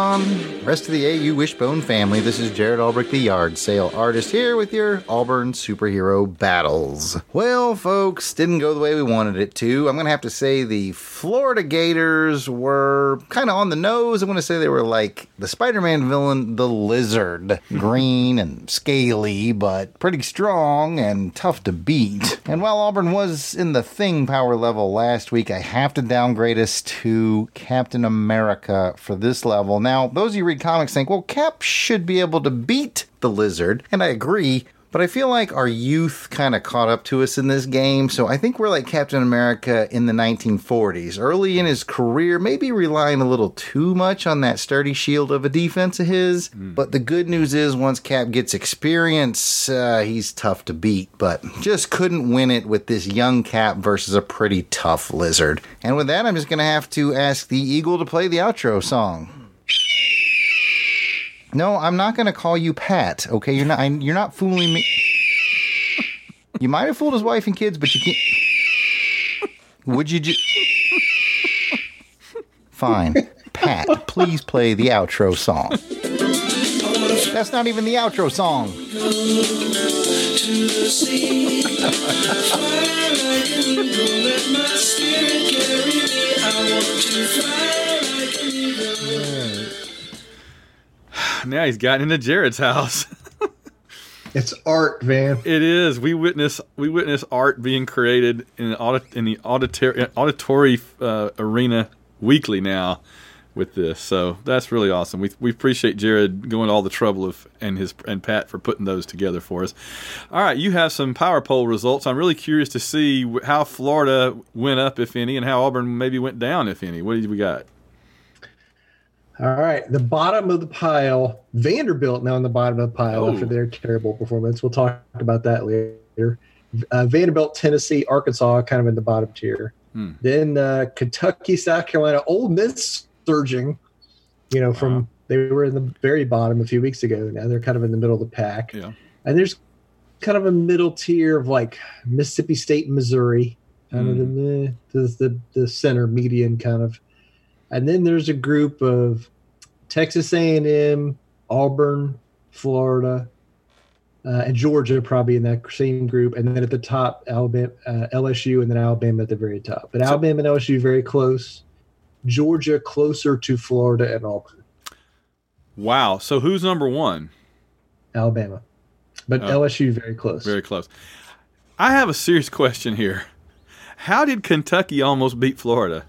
Speaker 7: on? Rest of the A U Wishbone family, this is Jared Albrecht, the yard sale artist, here with your Auburn superhero battles. Well, folks, didn't go the way we wanted it to. I'm going to have to say the Florida Gators were kind of on the nose. I'm going to say they were like the Spider-Man villain, the Lizard. Green and scaly, but pretty strong and tough to beat. And while Auburn was in the thing power level last week, I have to downgrade us to Captain America for this level. Now, those of you who read comics think, well, Cap should be able to beat the Lizard, and I agree, but I feel like our youth kind of caught up to us in this game, so I think we're like Captain America in the nineteen forties. Early in his career, maybe relying a little too much on that sturdy shield of a defense of his, mm. but the good news is once Cap gets experience, uh, he's tough to beat, but just couldn't win it with this young Cap versus a pretty tough Lizard. And with that, I'm just going to have to ask the Eagle to play the outro song. No, I'm not going to call you Pat, okay? You're not I, you're not fooling me. You might have fooled his wife and kids, but you can't. Would you just... Fine. Pat, please play the outro song. That's not even the outro song.
Speaker 2: Now he's gotten into Jared's house.
Speaker 6: It's art, man.
Speaker 2: It is. We witness we witness art being created in the audit, in the auditory auditory uh, arena weekly now with this. So that's really awesome. We we appreciate Jared going to all the trouble of and his and Pat for putting those together for us. All right, you have some power poll results. I'm really curious to see how Florida went up, if any, and how Auburn maybe went down, if any. What did we got?
Speaker 6: All right, the bottom of the pile, Vanderbilt now on the bottom of the pile
Speaker 2: oh.
Speaker 6: after their terrible performance. We'll talk about that later. Uh, Vanderbilt, Tennessee, Arkansas, kind of in the bottom tier. Hmm. Then uh, Kentucky, South Carolina, Ole Miss surging. You know, from uh-huh. they were in the very bottom a few weeks ago. Now they're kind of in the middle of the pack.
Speaker 2: Yeah. And
Speaker 6: there's kind of a middle tier of like Mississippi State and Missouri, kind hmm. of the, the the the center median kind of. And then there's a group of Texas A and M, Auburn, Florida, uh, and Georgia probably in that same group. And then at the top, Alabama, uh, L S U, and then Alabama at the very top. But so, Alabama and L S U very close. Georgia closer to Florida and Auburn.
Speaker 2: Wow. So who's number one?
Speaker 6: Alabama. But oh, L S U very close.
Speaker 2: Very close. I have a serious question here. How did Kentucky almost beat Florida?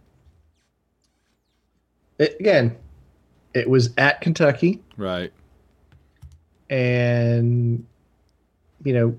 Speaker 6: It, again, it was at Kentucky.
Speaker 2: Right.
Speaker 6: And, you know,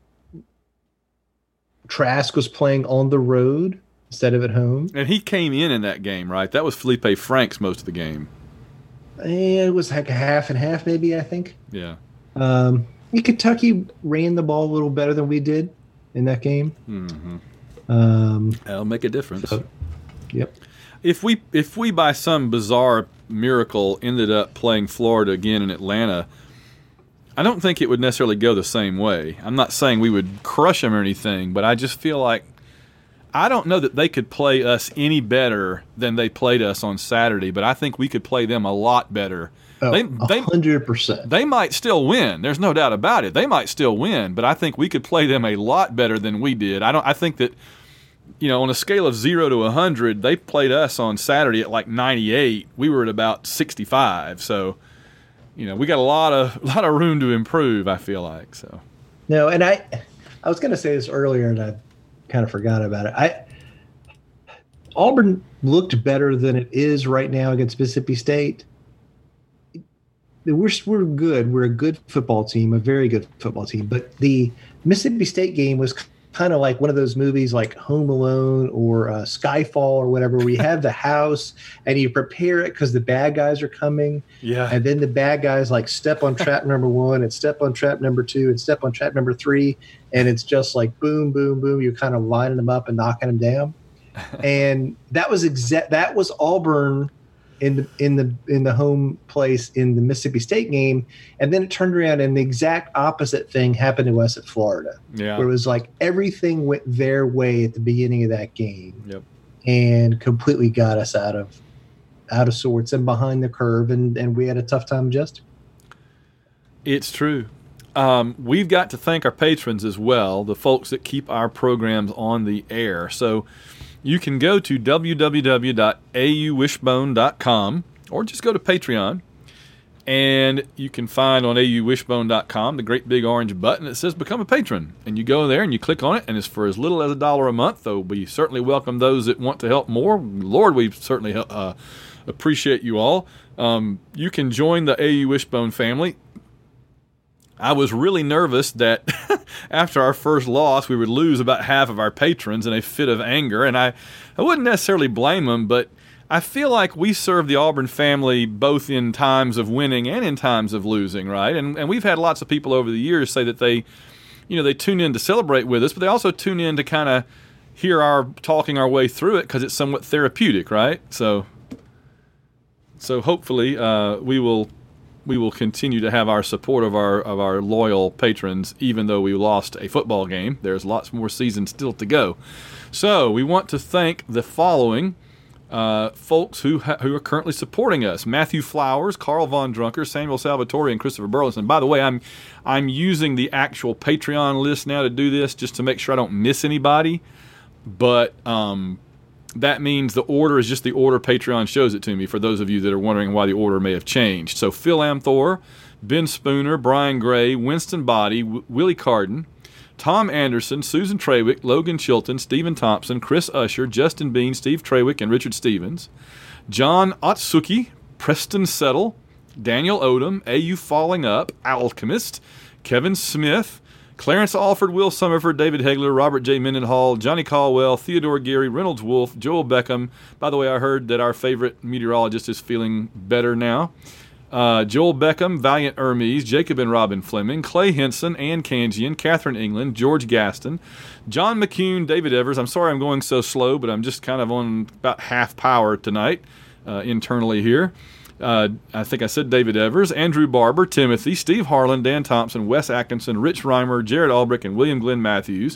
Speaker 6: Trask was playing on the road instead of at home.
Speaker 2: And he came in in that game, right? That was Felipe Franks most of the game.
Speaker 6: And it was like a half and half, maybe, I think.
Speaker 2: Yeah.
Speaker 6: Um, Kentucky ran the ball a little better than we did in that game.
Speaker 2: Mm-hmm.
Speaker 6: Um,
Speaker 2: That'll make a difference.
Speaker 6: So, yep.
Speaker 2: If we if we by some bizarre miracle ended up playing Florida again in Atlanta, I don't think it would necessarily go the same way. I'm not saying we would crush them or anything, but I just feel like I don't know that they could play us any better than they played us on Saturday, but I think we could play them a lot better.
Speaker 6: Oh,
Speaker 2: they, they,
Speaker 6: one hundred percent.
Speaker 2: They might still win. There's no doubt about it. They might still win, but I think we could play them a lot better than we did. I don't. I think that, you know, on a scale of zero to one hundred, they played us on Saturday at like ninety-eight. We were at about sixty-five. So, you know, we got a lot of a lot of room to improve, I feel like. So.
Speaker 6: No, and I I was going to say this earlier, and I kind of forgot about it. I Auburn looked better than it is right now against Mississippi State. We're we're good. We're a good football team, a very good football team. But the Mississippi State game was kind of like one of those movies like Home Alone or uh, Skyfall or whatever, where you have the house and you prepare it because the bad guys are coming.
Speaker 2: Yeah.
Speaker 6: And then the bad guys like step on trap number one and step on trap number two and step on trap number three. And it's just like boom, boom, boom. You're kind of lining them up and knocking them down. And that was exact. That was Auburn in the in the in the home place in the Mississippi State game, and then it turned around and the exact opposite thing happened to us at Florida.
Speaker 2: Yeah,
Speaker 6: where it was like everything went their way at the beginning of that game.
Speaker 2: Yep,
Speaker 6: and completely got us out of out of sorts and behind the curve, and, and we had a tough time adjusting.
Speaker 2: It's true. Um, we've got to thank our patrons as well, the folks that keep our programs on the air. So you can go to w w w dot a u wishbone dot com or just go to Patreon, and you can find on a u wishbone dot com the great big orange button that says Become a Patron. And you go there and you click on it, and it's for as little as a dollar a month, though we certainly welcome those that want to help more. Lord, we certainly uh, appreciate you all. Um, you can join the A U Wishbone family. I was really nervous that after our first loss, we would lose about half of our patrons in a fit of anger, and I, I wouldn't necessarily blame them, but I feel like we serve the Auburn family both in times of winning and in times of losing, right? And and we've had lots of people over the years say that they, you know, they tune in to celebrate with us, but they also tune in to kind of hear our talking our way through it because it's somewhat therapeutic, right? So, so hopefully uh, we will. We will continue to have our support of our of our loyal patrons, even though we lost a football game. There's lots more season still to go. So we want to thank the following uh, folks who ha- who are currently supporting us: Matthew Flowers, Carl Von Drunker, Samuel Salvatore, and Christopher Burleson. By the way, I'm I'm using the actual Patreon list now to do this, just to make sure I don't miss anybody. But um, that means the order is just the order Patreon shows it to me, for those of you that are wondering why the order may have changed. So Phil Amthor, Ben Spooner, Brian Gray, Winston Body, w- Willie Carden, Tom Anderson, Susan Trawick, Logan Chilton, Stephen Thompson, Chris Usher, Justin Bean, Steve Trawick, and Richard Stevens, John Otsuki, Preston Settle, Daniel Odom, A U Falling Up, Alchemist, Kevin Smith, Clarence Alford, Will Summerford, David Hegler, Robert J. Mendenhall, Johnny Caldwell, Theodore Geary, Reynolds Wolf, Joel Beckham. By the way, I heard that our favorite meteorologist is feeling better now. Uh, Joel Beckham, Valiant Hermes, Jacob and Robin Fleming, Clay Henson, Ann Kangian, Catherine England, George Gaston, John McCune, David Evers. I'm sorry I'm going so slow, but I'm just kind of on about half power tonight uh, internally here. Uh, I think I said David Evers, Andrew Barber, Timothy, Steve Harlan, Dan Thompson, Wes Atkinson, Rich Reimer, Jared Albrick, and William Glenn Matthews.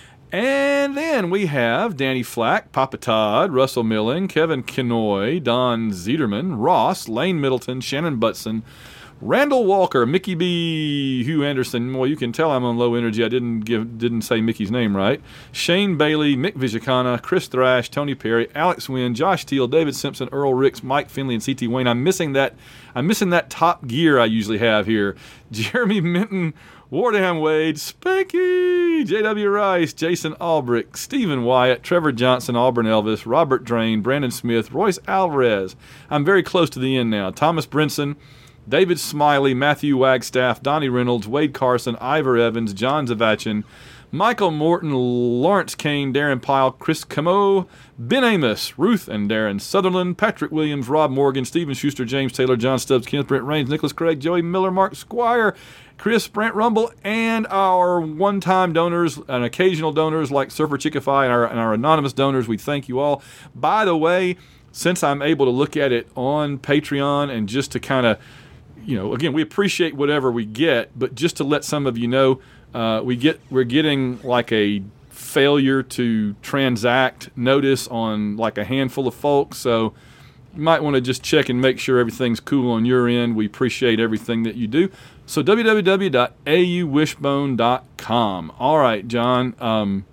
Speaker 2: And then we have Danny Flack, Papa Todd, Russell Milling, Kevin Kenoy, Don Zederman, Ross, Lane Middleton, Shannon Butson, Randall Walker, Mickey B. Hugh Anderson. Well, you can tell I'm on low energy. I didn't give, didn't say Mickey's name right. Shane Bailey, Mick Vizicana, Chris Thrash, Tony Perry, Alex Wynn, Josh Teal, David Simpson, Earl Ricks, Mike Finley, and C T Wayne. I'm missing that. I'm missing that top gear I usually have here. Jeremy Minton, Wardham Wade, Spanky, J W Rice, Jason Albrick, Stephen Wyatt, Trevor Johnson, Auburn Elvis, Robert Drain, Brandon Smith, Royce Alvarez. I'm very close to the end now. Thomas Brinson, David Smiley, Matthew Wagstaff, Donnie Reynolds, Wade Carson, Ivor Evans, John Zavachin, Michael Morton, Lawrence Kane, Darren Pyle, Chris Camo, Ben Amos, Ruth and Darren Sutherland, Patrick Williams, Rob Morgan, Stephen Schuster, James Taylor, John Stubbs, Kenneth Brent Raines, Nicholas Craig, Joey Miller, Mark Squire, Chris Brent Rumble, and our one-time donors and occasional donors like Surfer Chickify and our, and our anonymous donors. We thank you all. By the way, since I'm able to look at it on Patreon and just to kind of, you know, again, we appreciate whatever we get, but just to let some of you know, uh, we get we're getting like a failure to transact notice on like a handful of folks. So you might want to just check and make sure everything's cool on your end. We appreciate everything that you do. So w w w dot a u wishbone dot com. All right, John. Um,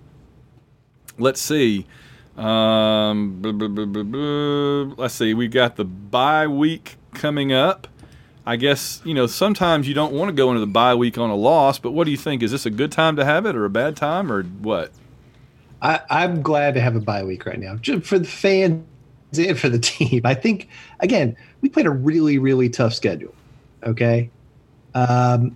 Speaker 2: let's see. Um, blah, blah, blah, blah, blah. Let's see. We've got the bye week coming up. I guess, you know, sometimes you don't want to go into the bye week on a loss, but what do you think? Is this a good time to have it or a bad time or what?
Speaker 6: I, I'm glad to have a bye week right now, just for the fans and for the team. I think, again, we played a really, really tough schedule, okay? Um,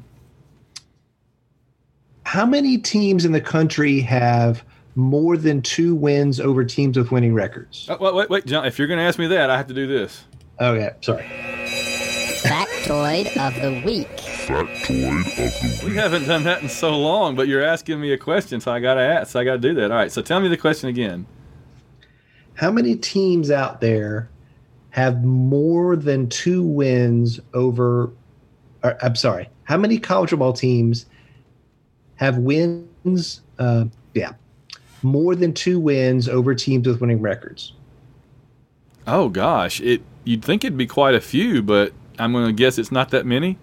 Speaker 6: how many teams in the country have more than two wins over teams with winning records?
Speaker 2: Oh, wait, wait, wait, John, if you're going to ask me that, I have to do this.
Speaker 6: Okay, sorry.
Speaker 8: Factoid of the week.
Speaker 1: Factoid of the
Speaker 2: We haven't done that in so long, but you're asking me a question, so I got to ask. So I got to do that. All right, so tell me the question again.
Speaker 6: How many teams out there have more than two wins over or, I'm sorry, how many college football teams have wins, uh, yeah, more than two wins over teams with winning records?
Speaker 2: Oh gosh, it you'd think it'd be quite a few, but I'm going to guess it's not that many.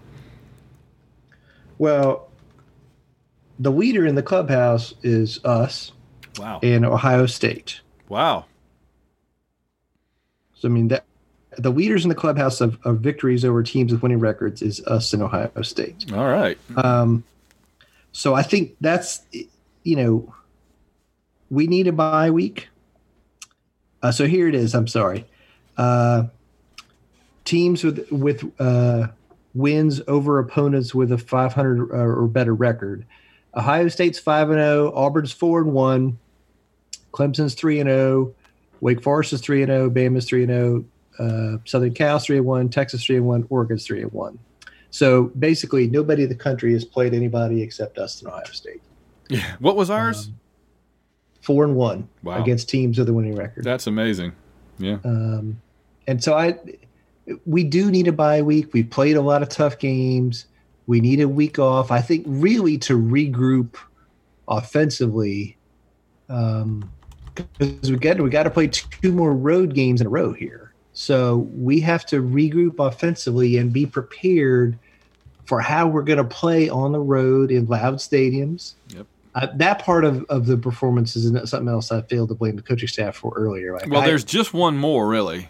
Speaker 6: Well, the leader in the clubhouse is us.
Speaker 2: Wow.
Speaker 6: And Ohio State.
Speaker 2: Wow.
Speaker 6: So I mean that the leaders in the clubhouse of, of victories over teams with winning records is us and Ohio State.
Speaker 2: All right.
Speaker 6: Um, so I think that's, you know, we need a bye week. Uh, so here it is. I'm sorry. Uh, teams with with uh, wins over opponents with a five hundred or better record. Ohio State's five and zero. Auburn's four and one. Clemson's three and zero. Wake Forest is three and zero. Bama's three and zero. Uh, Southern Cal's three and one. Texas three and one. Oregon's three and one. So basically, nobody in the country has played anybody except us in Ohio State.
Speaker 2: Yeah. What was ours?
Speaker 6: Um, four and one
Speaker 2: Wow.
Speaker 6: against teams with a winning record.
Speaker 2: That's amazing. Yeah.
Speaker 6: Um, and so I, we do need a bye week. We've played a lot of tough games. We need a week off. I think really to regroup offensively, um, because we got we got to play two more road games in a row here. So we have to regroup offensively and be prepared for how we're going to play on the road in loud stadiums.
Speaker 2: Yep.
Speaker 6: Uh, that part of, of the performance is something else I failed to blame the coaching staff for earlier. Like
Speaker 2: well,
Speaker 6: I,
Speaker 2: there's just one more, really.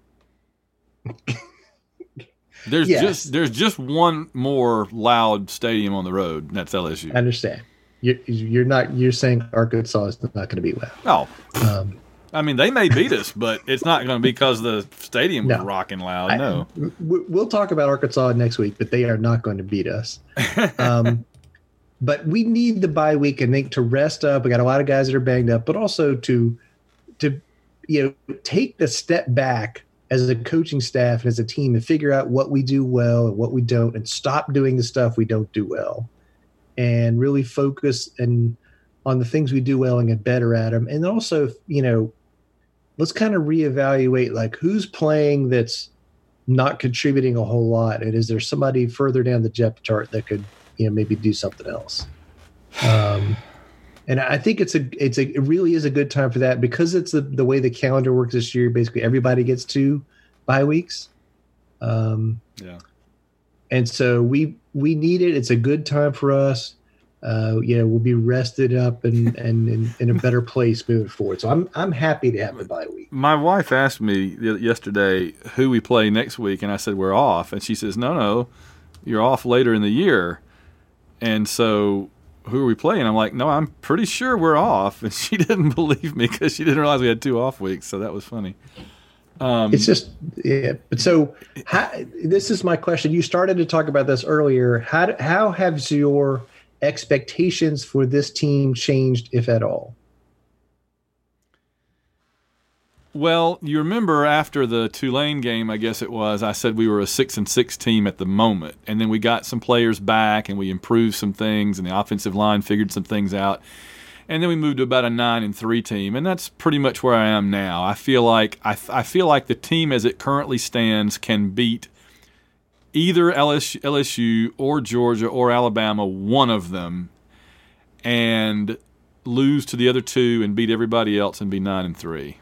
Speaker 2: There's
Speaker 6: Yes.
Speaker 2: just there's just one more loud stadium on the road. And that's L S U.
Speaker 6: I understand. You're, you're not. You're saying Arkansas is not going to be loud.
Speaker 2: Oh,
Speaker 6: Um,
Speaker 2: I mean, they may beat us, but it's not going to be because the stadium was
Speaker 6: No.
Speaker 2: rocking loud.
Speaker 6: I-
Speaker 2: No.
Speaker 6: we- we'll talk about Arkansas next week, but they are not going to beat us. Um, but we need the bye week, I think, to rest up. We got a lot of guys that are banged up, but also to to you know take the step back as a coaching staff and as a team and figure out what we do well and what we don't, and stop doing the stuff we don't do well, and really focus and on the things we do well and get better at them. And also, you know, let's kind of reevaluate like who's playing that's not contributing a whole lot, and is there somebody further down the depth chart that could, you know, maybe do something else. Um, and I think it's a it's a it really is a good time for that because it's the the way the calendar works this year. Basically, everybody gets two bye weeks. Um,
Speaker 2: Yeah.
Speaker 6: and so we we need it. It's a good time for us. Uh, you know, we'll be rested up and and in, in a better place moving forward. So I'm I'm happy to have the bye week.
Speaker 2: My wife asked me y- yesterday who we play next week, and I said we're off, and she says, "No, no, you're off later in the year." And so, who are we playing? I'm like, "No, I'm pretty sure we're off," and she didn't believe me because she didn't realize we had two off weeks. So that was funny. Um,
Speaker 6: It's just yeah. But so how, this is my question. You started to talk about this earlier. How do- how has your expectations for this team changed, if at all?
Speaker 2: Well, you remember after the Tulane game, I guess it was, I said we were a six and six team at the moment, and then we got some players back and we improved some things, and the offensive line figured some things out, and then we moved to about a nine and three team, and that's pretty much where I am now. I feel like I, I feel like the team as it currently stands can beat either L S U, L S U or Georgia or Alabama, one of them, and lose to the other two and beat everybody else and be nine and three.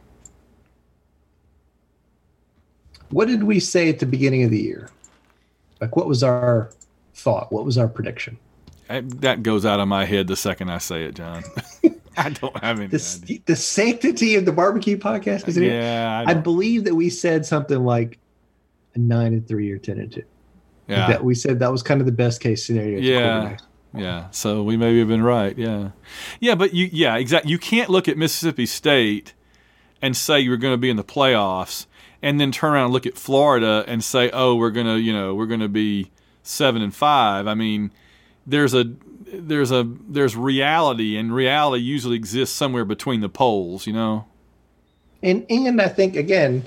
Speaker 6: What did we say at the beginning of the year? Like, what was our thought? What was our prediction?
Speaker 2: I, that goes out of my head the second I say it, John. I don't have any
Speaker 6: The,
Speaker 2: idea.
Speaker 6: the sanctity of the barbecue podcast was in it.
Speaker 2: Yeah, I
Speaker 6: I
Speaker 2: don't-
Speaker 6: believe that we said something like a nine and three or ten and two.
Speaker 2: yeah,
Speaker 6: That we said that was kind of the best case scenario. for
Speaker 2: Yeah.
Speaker 6: quarterbacks.
Speaker 2: yeah. So we maybe have been right. Yeah, yeah. But you, yeah, exactly. You can't look at Mississippi State and say you're going to be in the playoffs, and then turn around and look at Florida and say, oh, we're gonna, you know, we're going to be seven and five. I mean, there's a there's a there's reality, and reality usually exists somewhere between the poles. You know.
Speaker 6: And and I think again,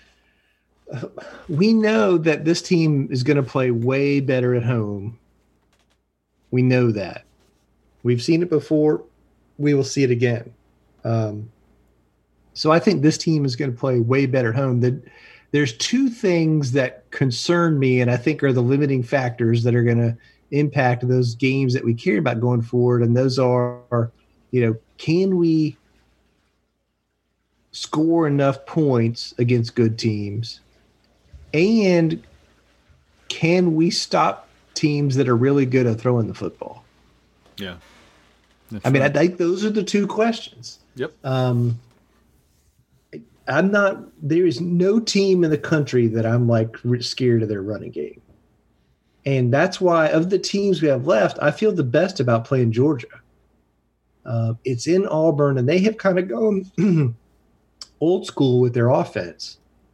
Speaker 6: we know that this team is going to play way better at home. We know that. We've seen it before. We will see it again. Um, so I think this team is going to play way better at home. That there's two things that concern me, and I think are the limiting factors that are going to impact those games that we care about going forward. And those are, you know, can we score enough points against good teams? And can we stop teams that are really good at throwing the football?
Speaker 2: Yeah. That's
Speaker 6: I mean,
Speaker 2: right.
Speaker 6: I think those are the two questions.
Speaker 2: Yep.
Speaker 6: Um, I'm not, there is no team in the country that I'm like scared of their running game. And that's why, of the teams we have left, I feel the best about playing Georgia. Uh, it's in Auburn, and they have kind of gone old school with their offense.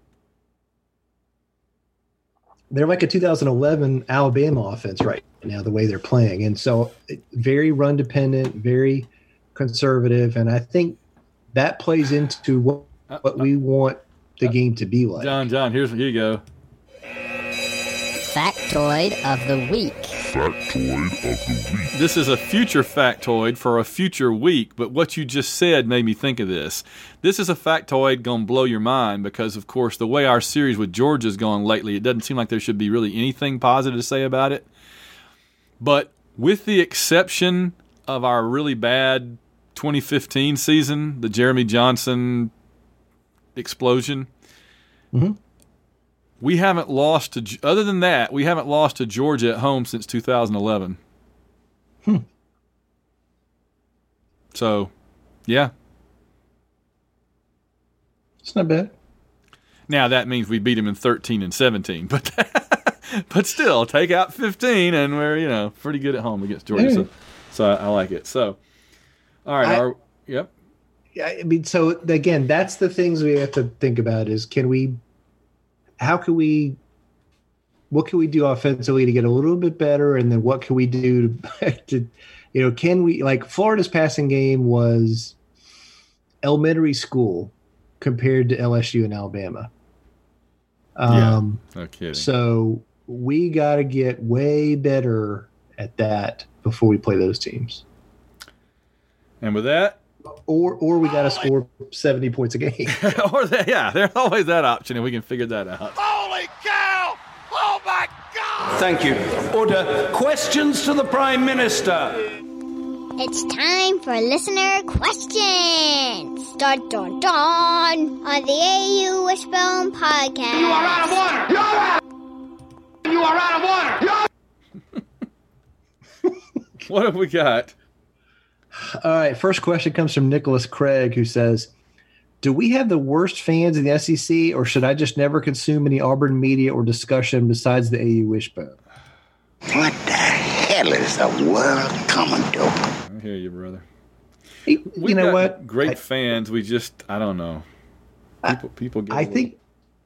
Speaker 6: They're like a two thousand eleven Alabama offense right now, the way they're playing. And so very run dependent, very conservative. And I think that plays into what, what we want the game to be like.
Speaker 2: John, John, here's here you go.
Speaker 8: Factoid of the week.
Speaker 1: Factoid of the week.
Speaker 2: This is a future factoid for a future week, but what you just said made me think of this. This is a factoid going to blow your mind because, of course, the way our series with Georgia's gone lately, it doesn't seem like there should be really anything positive to say about it. But with the exception of our really bad twenty fifteen season, the Jeremy Johnson explosion,
Speaker 6: Mm-hmm.
Speaker 2: we haven't lost to, other than that, we haven't lost to Georgia at home since two thousand eleven.
Speaker 6: Hmm.
Speaker 2: So, yeah.
Speaker 6: It's not bad.
Speaker 2: Now that means we beat them in thirteen and seventeen, but but still, take out fifteen, and we're you know pretty good at home against Georgia.
Speaker 6: Yeah.
Speaker 2: So, so I, I like it. So, all right,
Speaker 6: I-
Speaker 2: our, yep.
Speaker 6: Yeah, I mean, so again, that's the things we have to think about is can we, how can we, what can we do offensively to get a little bit better? And then what can we do to, to you know, can we, like Florida's passing game was elementary school compared to L S U and Alabama. Um,
Speaker 2: Yeah, no kidding.
Speaker 6: So we got to get way better at that before we play those teams.
Speaker 2: And with that,
Speaker 6: Or or we got to score seventy points a game.
Speaker 2: or that, yeah, there's always that option, and we can figure that out.
Speaker 5: Holy cow! Oh my God!
Speaker 9: Thank you. Order. Questions to the Prime Minister.
Speaker 10: It's time for listener questions. Dun dun dun on the A U Wishbone podcast.
Speaker 5: You are out of order! You are out, you are out of order!
Speaker 2: What have we got?
Speaker 6: All right, first question comes from Nicholas Craig, who says, do we have the worst fans in the S E C, or should I just never consume any Auburn media or discussion besides the A U Wishbone?
Speaker 11: What the hell is the world coming to?
Speaker 2: I hear you, brother.
Speaker 6: Hey,
Speaker 2: We've
Speaker 6: you know
Speaker 2: got
Speaker 6: what?
Speaker 2: Great
Speaker 6: I,
Speaker 2: fans. We just, I don't know. People, people get.
Speaker 6: I think,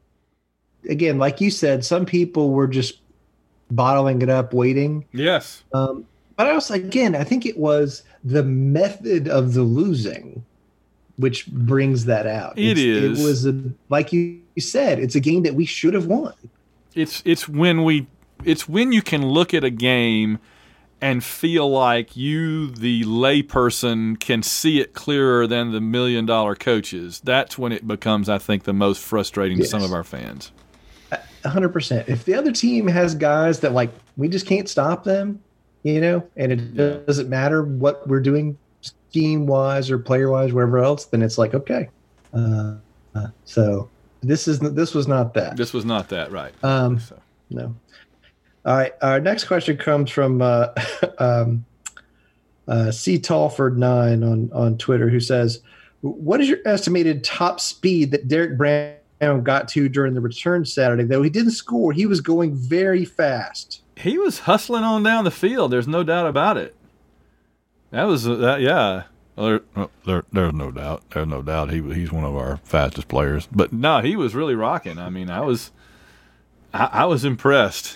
Speaker 6: again, like you said, some people were just bottling it up, waiting.
Speaker 2: Yes.
Speaker 6: Um, but I also, again, I think it was the method of the losing which brings that out.
Speaker 2: It
Speaker 6: It's,
Speaker 2: is.
Speaker 6: It was, a, like you said, it's a game that we should have won.
Speaker 2: It's it's when we it's when you can look at a game and feel like you, the layperson, can see it clearer than the million dollar coaches. That's when it becomes, I think, the most frustrating
Speaker 6: Yes.
Speaker 2: to some of our fans.
Speaker 6: A hundred percent. If the other team has guys that like we just can't stop them, you know, and it
Speaker 2: Yeah.
Speaker 6: doesn't matter what we're doing scheme wise or player wise, wherever else, then it's like okay. Uh, uh, so this is this was not that.
Speaker 2: This was not that, right?
Speaker 6: Um,
Speaker 2: So.
Speaker 6: No. All right. Our next question comes from uh, um, uh, C Talford nine on on Twitter, who says, "What is your estimated top speed that Derek Brown got to during the return Saturday? Though he didn't score, he was going very fast."
Speaker 2: He was hustling on down the field. There's no doubt about it. That was uh, that, yeah. Well, there, well, there, there's no doubt. There's no doubt. He he's one of our fastest players. But no, he was really rocking. I mean, I was, I, I was impressed.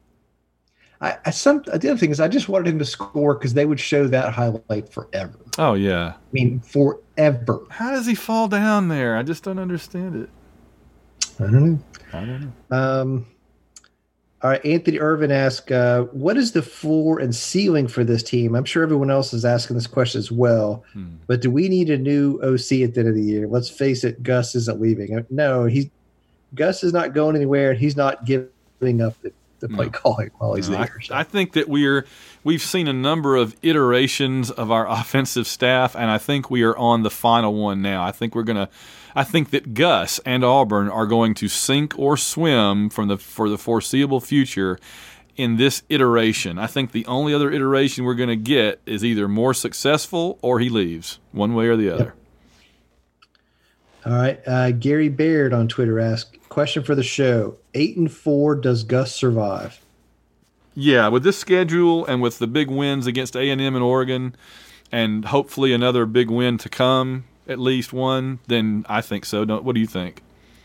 Speaker 6: I, I some the other thing is I just wanted him to score because they would show that highlight forever.
Speaker 2: Oh yeah.
Speaker 6: I mean, forever.
Speaker 2: How does he fall down there? I just don't understand it.
Speaker 6: I don't know.
Speaker 2: I don't know.
Speaker 6: Um, all right, Anthony Irvin asks, uh, what is the floor and ceiling for this team? I'm sure everyone else is asking this question as well,
Speaker 2: Hmm.
Speaker 6: but do we need a new O C at the end of the year? Let's face it, Gus isn't leaving. Uh, No, he's Gus is not going anywhere, and he's not giving up the the play
Speaker 2: No.
Speaker 6: calling while he's
Speaker 2: No,
Speaker 6: there. So.
Speaker 2: I, I think that we're we've seen a number of iterations of our offensive staff, and I think we are on the final one now. I think we're gonna. I think that Gus and Auburn are going to sink or swim from the for the foreseeable future in this iteration. I think the only other iteration we're going to get is either more successful or he leaves, one way or the other.
Speaker 6: Yep. All right, uh, Gary Baird on Twitter asked, question for the show: eight and four, does Gus survive?
Speaker 2: Yeah, with this schedule and with the big wins against A and M and Oregon, and hopefully another big win to come, at least one, then I think so. Don't, what do you think?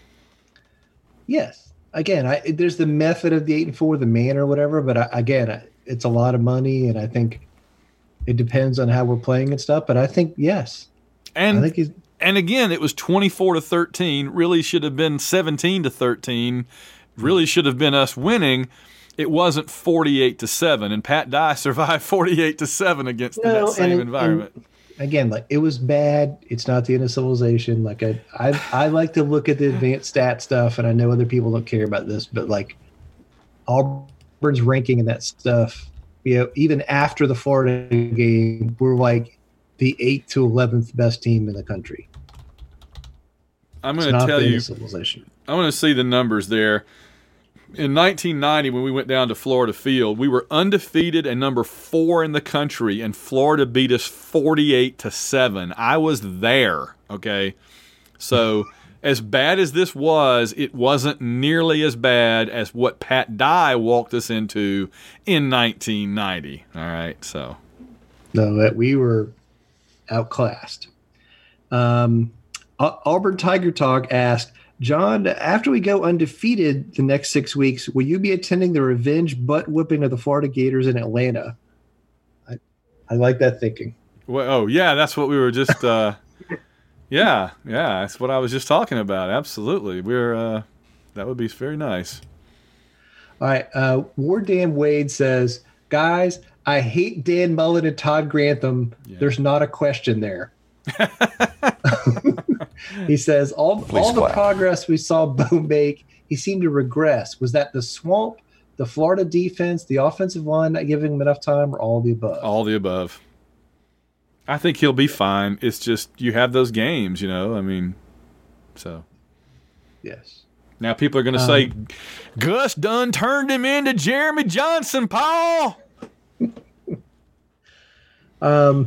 Speaker 6: Yes. Again, I, there's the method of the eight and four, the man or whatever, but I, again, I, it's a lot of money, and I think it depends on how we're playing and stuff. But I think yes,
Speaker 2: and
Speaker 6: I think he's,
Speaker 2: and again, it was twenty-four to thirteen. Really should have been seventeen to thirteen. Really should have been us winning. It wasn't forty-eight to seven, and Pat Dye survived forty-eight to seven against
Speaker 6: No,
Speaker 2: that same
Speaker 6: and-
Speaker 2: environment.
Speaker 6: and again, like it was bad. It's not the end of civilization. Like I, I, I like to look at the advanced stat stuff, and I know other people don't care about this, but like Auburn's ranking and that stuff, you know, even after the Florida game, we're like the eighth to eleventh best team in the country.
Speaker 2: I'm
Speaker 6: It's
Speaker 2: going to
Speaker 6: not
Speaker 2: tell
Speaker 6: the end
Speaker 2: you.
Speaker 6: of civilization.
Speaker 2: I want to see the numbers there. In nineteen ninety, when we went down to Florida Field, we were undefeated and number four in the country, and Florida beat us forty-eight to seven. I was there, okay? So as bad as this was, it wasn't nearly as bad as what Pat Dye walked us into in nineteen ninety, all right? So
Speaker 6: No, that we were outclassed. Um, Au- Auburn Tiger Talk asked, John, after we go undefeated the next six weeks, will you be attending the revenge butt whipping of the Florida Gators in Atlanta? I, I like that thinking.
Speaker 2: Well, oh, yeah, that's what we were just uh, – yeah, yeah, that's what I was just talking about. Absolutely. We're uh, that would be very nice.
Speaker 6: All right. Uh, War Dan Wade says, guys, I hate Dan Mullen and Todd Grantham.
Speaker 2: Yeah.
Speaker 6: There's not a question there. He says, all, all the progress we saw Bo make, he seemed to regress. Was that the swamp, the Florida defense, the offensive line not giving him enough time, or all the above?
Speaker 2: All the above. I think he'll be fine. It's just you have those games, you know. I mean, so.
Speaker 6: Yes.
Speaker 2: Now people are going to
Speaker 6: Um,
Speaker 2: say, Gus Dunn turned him into Jeremy Johnson, Paul.
Speaker 6: Um,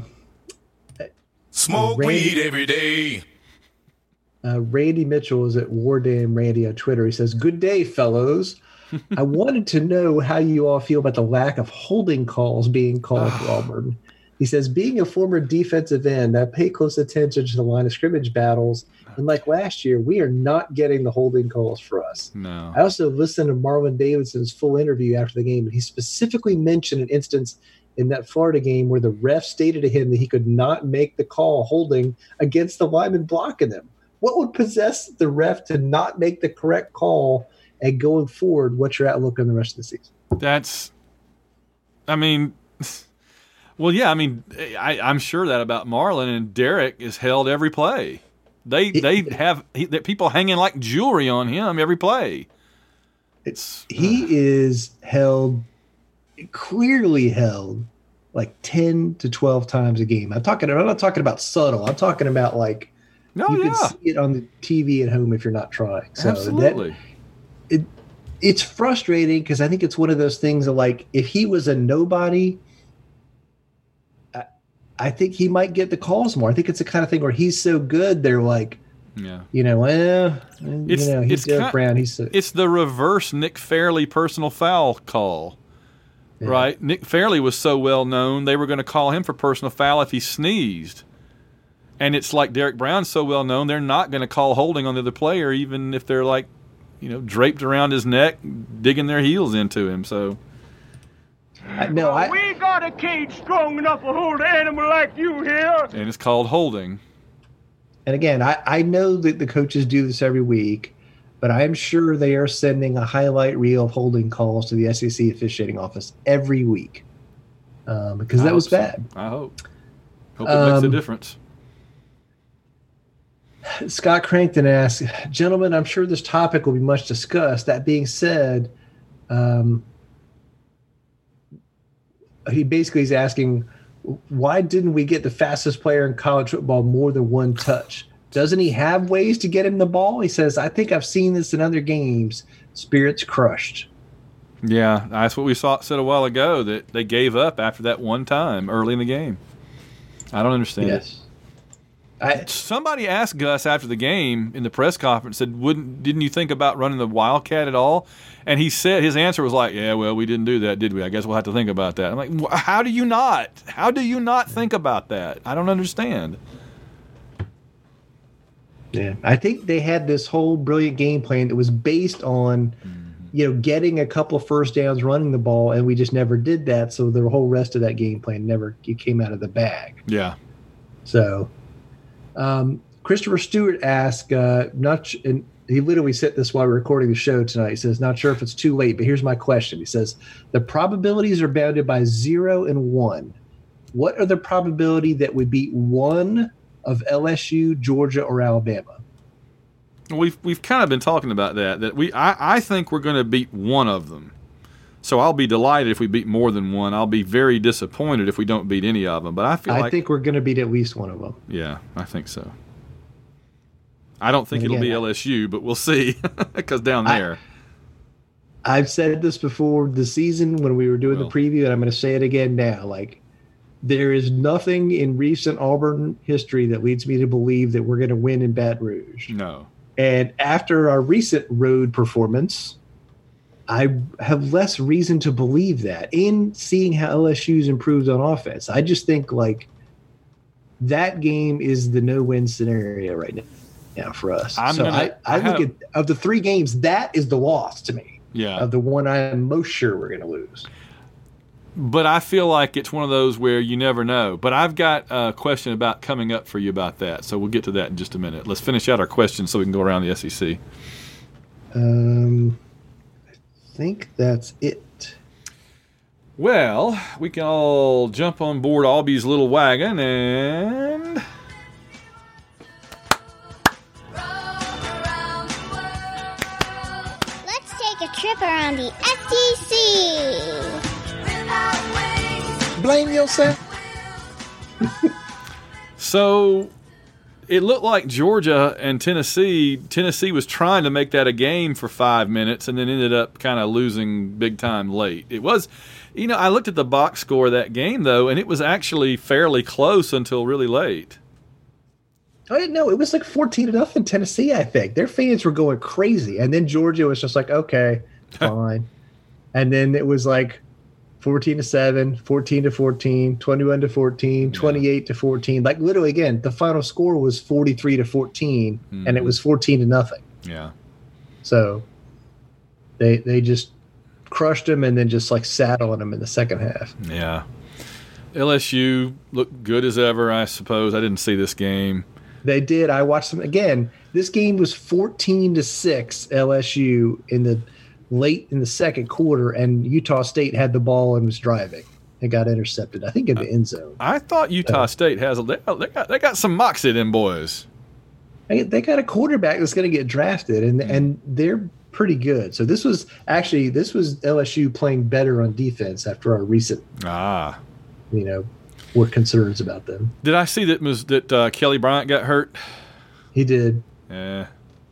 Speaker 4: Smoke
Speaker 6: Randy-
Speaker 4: weed every day.
Speaker 6: Uh, Randy Mitchell is at War Damn Randy on Twitter. He says, good day, fellows. I wanted to know how you all feel about the lack of holding calls being called for Auburn. He says, being a former defensive end, I pay close attention to the line of scrimmage battles. And like last year, we are not getting the holding calls for us.
Speaker 2: No.
Speaker 6: I also listened to Marlon Davidson's full interview after the game, and he specifically mentioned an instance in that Florida game where the ref stated to him that he could not make the call holding against the lineman blocking him. What would possess the ref to not make the correct call? And going forward, what's your outlook on the rest of the season?
Speaker 2: That's, I mean, well, yeah, I mean, I, I'm sure that about Marlon, and Derek is held every play. They they have he, that people hanging like jewelry on him every play.
Speaker 6: It's he is held, clearly held, like ten to twelve times a game. I'm talking. I'm not talking about subtle. I'm talking about like
Speaker 2: No,
Speaker 6: you
Speaker 2: yeah,
Speaker 6: can see it on the T V at home if you're not trying. So
Speaker 2: absolutely.
Speaker 6: That, it it's frustrating because I think it's one of those things that, like, if he was a nobody, I, I think he might get the calls more. I think it's the kind of thing where he's so good, they're like,
Speaker 2: yeah,
Speaker 6: you know, well,
Speaker 2: It's-
Speaker 6: you know, he's
Speaker 2: it's
Speaker 6: Derek
Speaker 2: ki-
Speaker 6: Brown. He's so,
Speaker 2: It's the reverse Nick Fairley personal foul call,
Speaker 6: Yeah.
Speaker 2: right? Nick Fairley was so well known, they were going to call him for personal foul if he sneezed. And it's like Derek Brown's so well known, they're not going to call holding on the other player, even if they're like, you know, draped around his neck, digging their heels into him. So,
Speaker 6: I, no, I,
Speaker 5: We got a cage strong enough to hold an animal like you here.
Speaker 2: and it's called holding.
Speaker 6: and again, I, I know that the coaches do this every week, but I'm sure they are sending a highlight reel of holding calls to the S E C officiating office every week um, because
Speaker 2: I
Speaker 6: that was
Speaker 2: hope so.
Speaker 6: bad.
Speaker 2: I hope. Hope it makes a
Speaker 6: Um,
Speaker 2: difference.
Speaker 6: Scott Crankton asks, gentlemen, I'm sure this topic will be much discussed. That being said, um, he basically is asking, why didn't we get the fastest player in college football more than one touch? Doesn't he have ways to get him the ball? He says, I think I've seen this in other games. Spirits crushed.
Speaker 2: Yeah, that's what we saw said a while ago, that they gave up after that one time early in the game. I don't understand
Speaker 6: Yes.
Speaker 2: it.
Speaker 6: I,
Speaker 2: Somebody asked Gus after the game in the press conference, said, "Wouldn't didn't you think about running the Wildcat at all?" And he said his answer was like, "Yeah, well, we didn't do that, did we? I guess we'll have to think about that." I'm like, "Wh- how do you not? How do you not think about that? I don't understand."
Speaker 6: yeah, I think they had this whole brilliant game plan that was based on, you know, getting a couple of first downs running the ball, and we just never did that. So the whole rest of that game plan never it came out of the bag.
Speaker 2: Yeah.
Speaker 6: So, um, Christopher Stewart asked, uh, not, sh- and he literally said this while we're recording the show tonight. He says, not sure if it's too late, but here's my question. He says, the probabilities are bounded by zero and one. What are the probability that we beat one of L S U, Georgia, or Alabama?
Speaker 2: We've we've kind of been talking about that. That we I, I think we're going to beat one of them. So I'll be delighted if we beat more than one. I'll be very disappointed if we don't beat any of them. But I feel
Speaker 6: I
Speaker 2: like
Speaker 6: think we're going to beat at least one of them.
Speaker 2: yeah, I think so. I don't think
Speaker 6: And
Speaker 2: it'll be
Speaker 6: again,
Speaker 2: L S U, but we'll see because down
Speaker 6: I-
Speaker 2: there.
Speaker 6: I've said this before the season when we were doing
Speaker 2: Well.
Speaker 6: the preview, and I'm going to say it again now. Like, there is nothing in recent Auburn history that leads me to believe that we're going to win in Baton Rouge.
Speaker 2: No.
Speaker 6: And after our recent road performance, I have less reason to believe that. In seeing how L S U's improved on offense, I just think like that game is the no-win scenario right now, now for us.
Speaker 2: I'm
Speaker 6: so
Speaker 2: gonna-
Speaker 6: I, I
Speaker 2: I
Speaker 6: look
Speaker 2: have-
Speaker 6: at of the three games, that is the loss to me.
Speaker 2: Yeah.
Speaker 6: Of the one I'm most sure we're going to lose.
Speaker 2: But I feel like it's one of those where you never know. But I've got a question about coming up for you about that, so we'll get to that in just a minute. Let's finish out our questions so we can go around the S E C.
Speaker 6: Um, I think that's it.
Speaker 2: Well, we can all jump on board Albie's little wagon and
Speaker 10: Let's take a trip around the S E C.
Speaker 6: Blame yourself.
Speaker 2: so it looked like Georgia and Tennessee. Tennessee was trying to make that a game for five minutes and then ended up kind of losing big time late. It was, you know, I looked at the box score of that game, though, and it was actually fairly close until really late.
Speaker 6: I didn't know. It was like fourteen to nothing Tennessee, I think. Their fans were going crazy. And then Georgia was just like, okay, fine. And then it was like fourteen to seven, fourteen to fourteen, twenty-one to fourteen, twenty-eight to fourteen. Like literally, again, the final score was forty-three to fourteen,
Speaker 2: Mm-hmm.
Speaker 6: and it was fourteen to nothing.
Speaker 2: Yeah.
Speaker 6: So they they just crushed them and then just like sat on them in the second half.
Speaker 2: Yeah. L S U looked good as ever, I suppose. I didn't see this game.
Speaker 6: They did. I watched them again. This game was fourteen to six L S U in the late in the second quarter, and Utah State had the ball and was driving. It got intercepted, I think, in the end zone.
Speaker 2: I thought Utah
Speaker 6: Uh,
Speaker 2: State has a they, they got they got some moxie, them boys.
Speaker 6: They, they got a quarterback that's going to get drafted, and and they're pretty good. So this was actually this was L S U playing better on defense after our recent,
Speaker 2: Ah.
Speaker 6: you know, were concerns about them.
Speaker 2: Did I see that was that uh, Kelly Bryant got hurt?
Speaker 6: He did.
Speaker 2: Yeah.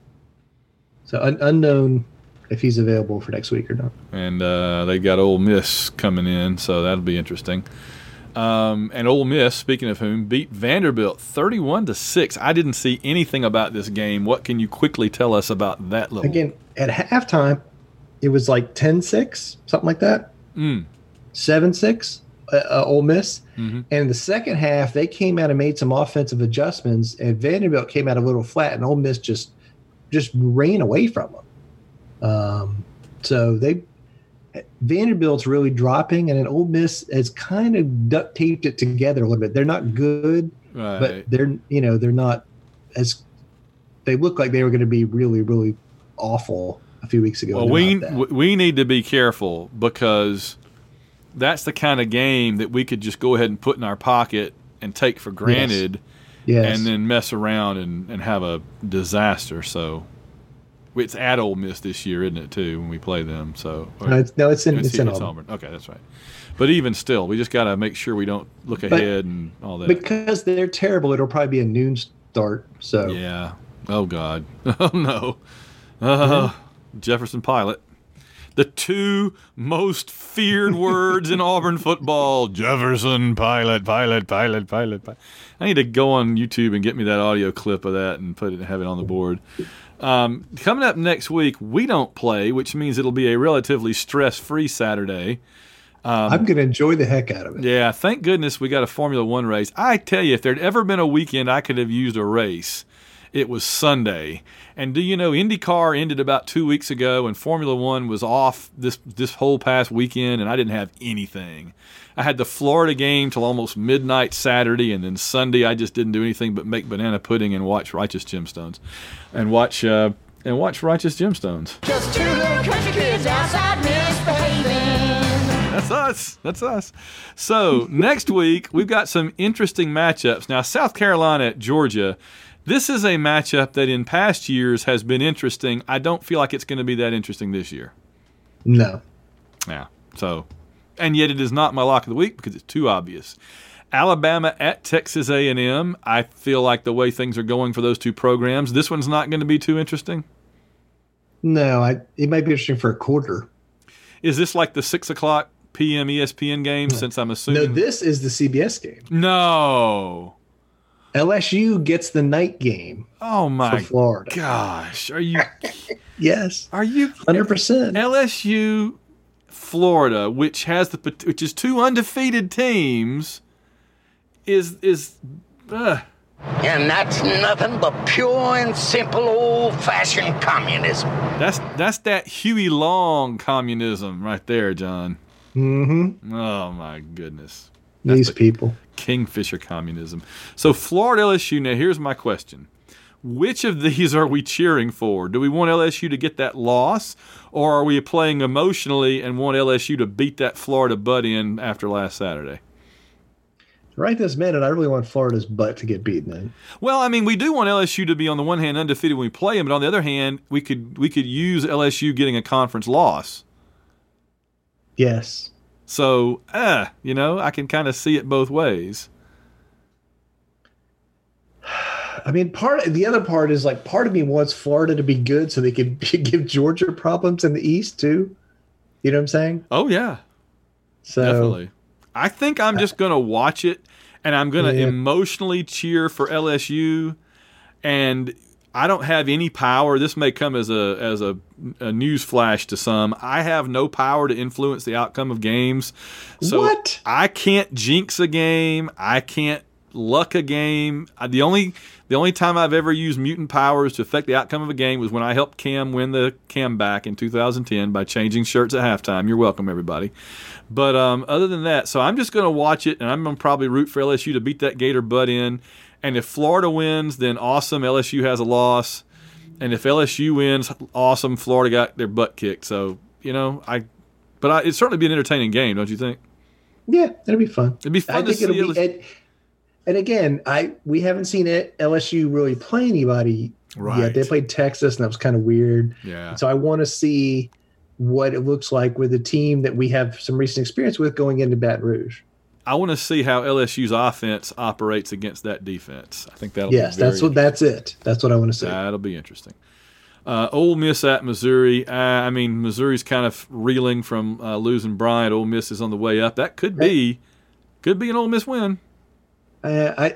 Speaker 6: So un- unknown if he's available for next week or not.
Speaker 2: And uh, they got Ole Miss coming in, so that'll be interesting. Um, and Ole Miss, speaking of whom, beat Vanderbilt thirty-one to six. I didn't see anything about this game. What can you quickly tell us about that little?
Speaker 6: Again, at halftime, it was like ten six, something like that.
Speaker 2: Mm.
Speaker 6: seven six, uh, uh, Ole Miss.
Speaker 2: Mm-hmm.
Speaker 6: And in the second half, they came out and made some offensive adjustments, and Vanderbilt came out a little flat, and Ole Miss just just ran away from them. Um, so they Vanderbilt's really dropping, and then Ole Miss has kind of duct taped it together a little bit. They're not good,
Speaker 2: Right.
Speaker 6: but they're you know they're not as they look like they were going to be really really awful a few weeks ago.
Speaker 2: Well,
Speaker 6: They're
Speaker 2: we
Speaker 6: not that.
Speaker 2: w- we need to be careful because that's the kind of game that we could just go ahead and put in our pocket and take for granted,
Speaker 6: Yes.
Speaker 2: and then mess around and, and have a disaster. So It's at Ole Miss this year, isn't it, too, when we play them? So or,
Speaker 6: no, it's, no, it's in,
Speaker 2: it's,
Speaker 6: it's in
Speaker 2: it's
Speaker 6: Auburn.
Speaker 2: Auburn. Okay, that's right. But even still, we just got to make sure we don't look
Speaker 6: But
Speaker 2: ahead and all that.
Speaker 6: Because they're terrible, it'll probably be a noon start. So
Speaker 2: yeah. Oh, God. Oh, no. Uh, mm-hmm. Jefferson Pilot. The two most feared words in Auburn football. Jefferson Pilot, Pilot, Pilot, Pilot, Pilot. I need to go on YouTube and get me that audio clip of that and put it, have it on the board. Um, coming up next week, we don't play, which means it'll be a relatively stress-free Saturday. Um,
Speaker 6: I'm going to enjoy the heck out of it.
Speaker 2: Yeah, thank goodness we got a Formula One race. I tell you, if there'd ever been a weekend I could have used a race, it was Sunday. And do you know, IndyCar ended about two weeks ago, and Formula One was off this this whole past weekend, and I didn't have anything. I had the Florida game till almost midnight Saturday, and then Sunday I just didn't do anything but make banana pudding and watch Righteous Gemstones, and watch uh, and watch Righteous Gemstones.
Speaker 4: Just two little country kids outside misbehaving.
Speaker 2: That's us. That's us. So next week we've got some interesting matchups. Now South Carolina at Georgia. This is a matchup that in past years has been interesting. I don't feel like it's going to be that interesting this year.
Speaker 6: No.
Speaker 2: Yeah. So, and yet it is not my lock of the week because it's too obvious. Alabama at Texas A and M. I feel like the way things are going for those two programs, this one's not going to be too interesting.
Speaker 6: No, I, it might be interesting for a quarter.
Speaker 2: Is this like the six o'clock p m E S P N game? No. Since I'm assuming
Speaker 6: no, this is the C B S game.
Speaker 2: No.
Speaker 6: L S U gets the night game.
Speaker 2: Oh my
Speaker 6: for Florida.
Speaker 2: Gosh, are you?
Speaker 6: Yes,
Speaker 2: are you?
Speaker 6: one hundred percent.
Speaker 2: L S U, Florida, which has the which is two undefeated teams, is is. Uh.
Speaker 11: And that's nothing but pure and simple old-fashioned communism.
Speaker 2: That's that's that Huey Long communism right there, John.
Speaker 6: Mm-hmm.
Speaker 2: Oh my goodness. That's
Speaker 6: These
Speaker 2: the
Speaker 6: people.
Speaker 2: Kingfisher communism. So Florida L S U, now here's my question. Which of these are we cheering for? Do we want L S U to get that loss, or are we playing emotionally and want L S U to beat that Florida butt in after last Saturday?
Speaker 6: Right this minute, I really want Florida's butt to get beaten in.
Speaker 2: Well, I mean, we do want L S U to be on the one hand undefeated when we play them, but on the other hand, we could we could use L S U getting a conference loss.
Speaker 6: Yes.
Speaker 2: So, uh, you know, I can kind of see it both ways.
Speaker 6: I mean, part the other part is like part of me wants Florida to be good so they can give Georgia problems in the East too. You know what I'm saying?
Speaker 2: Oh yeah,
Speaker 6: so
Speaker 2: definitely. I think I'm just going to watch it, and I'm going to
Speaker 6: yeah.
Speaker 2: emotionally cheer for L S U. And I don't have any power. This may come as a as a, a news flash to some. I have no power to influence the outcome of games. So
Speaker 6: what?
Speaker 2: I can't jinx a game. I can't luck a game. The only the only time I've ever used mutant powers to affect the outcome of a game was when I helped Cam win the Cam back in two thousand ten by changing shirts at halftime. You're welcome, everybody. But um, other than that, so I'm just going to watch it, and I'm going to probably root for L S U to beat that Gator butt in. And if Florida wins, then awesome, L S U has a loss. And if L S U wins, awesome, Florida got their butt kicked. So, you know, I, but I, it'd certainly be an entertaining game, don't you think?
Speaker 6: Yeah, it'll be fun.
Speaker 2: It'd be fun
Speaker 6: I
Speaker 2: to
Speaker 6: think
Speaker 2: see.
Speaker 6: It'll
Speaker 2: L S U.
Speaker 6: be, and, and again, I we haven't seen it, L S U really play anybody
Speaker 2: right.
Speaker 6: yet. They played Texas, and that was kind of weird.
Speaker 2: Yeah.
Speaker 6: So I want to see what it looks like with a team that we have some recent experience with going into Baton Rouge.
Speaker 2: I want to see how L S U's offense operates against that defense. I think that'll
Speaker 6: yes,
Speaker 2: be very
Speaker 6: that's what that's it. That's what I want to see.
Speaker 2: That'll be interesting. Uh, Ole Miss at Missouri. Uh, I mean, Missouri's kind of reeling from uh, losing Bryant. Ole Miss is on the way up. That could be, could be an Ole Miss win.
Speaker 6: Uh, I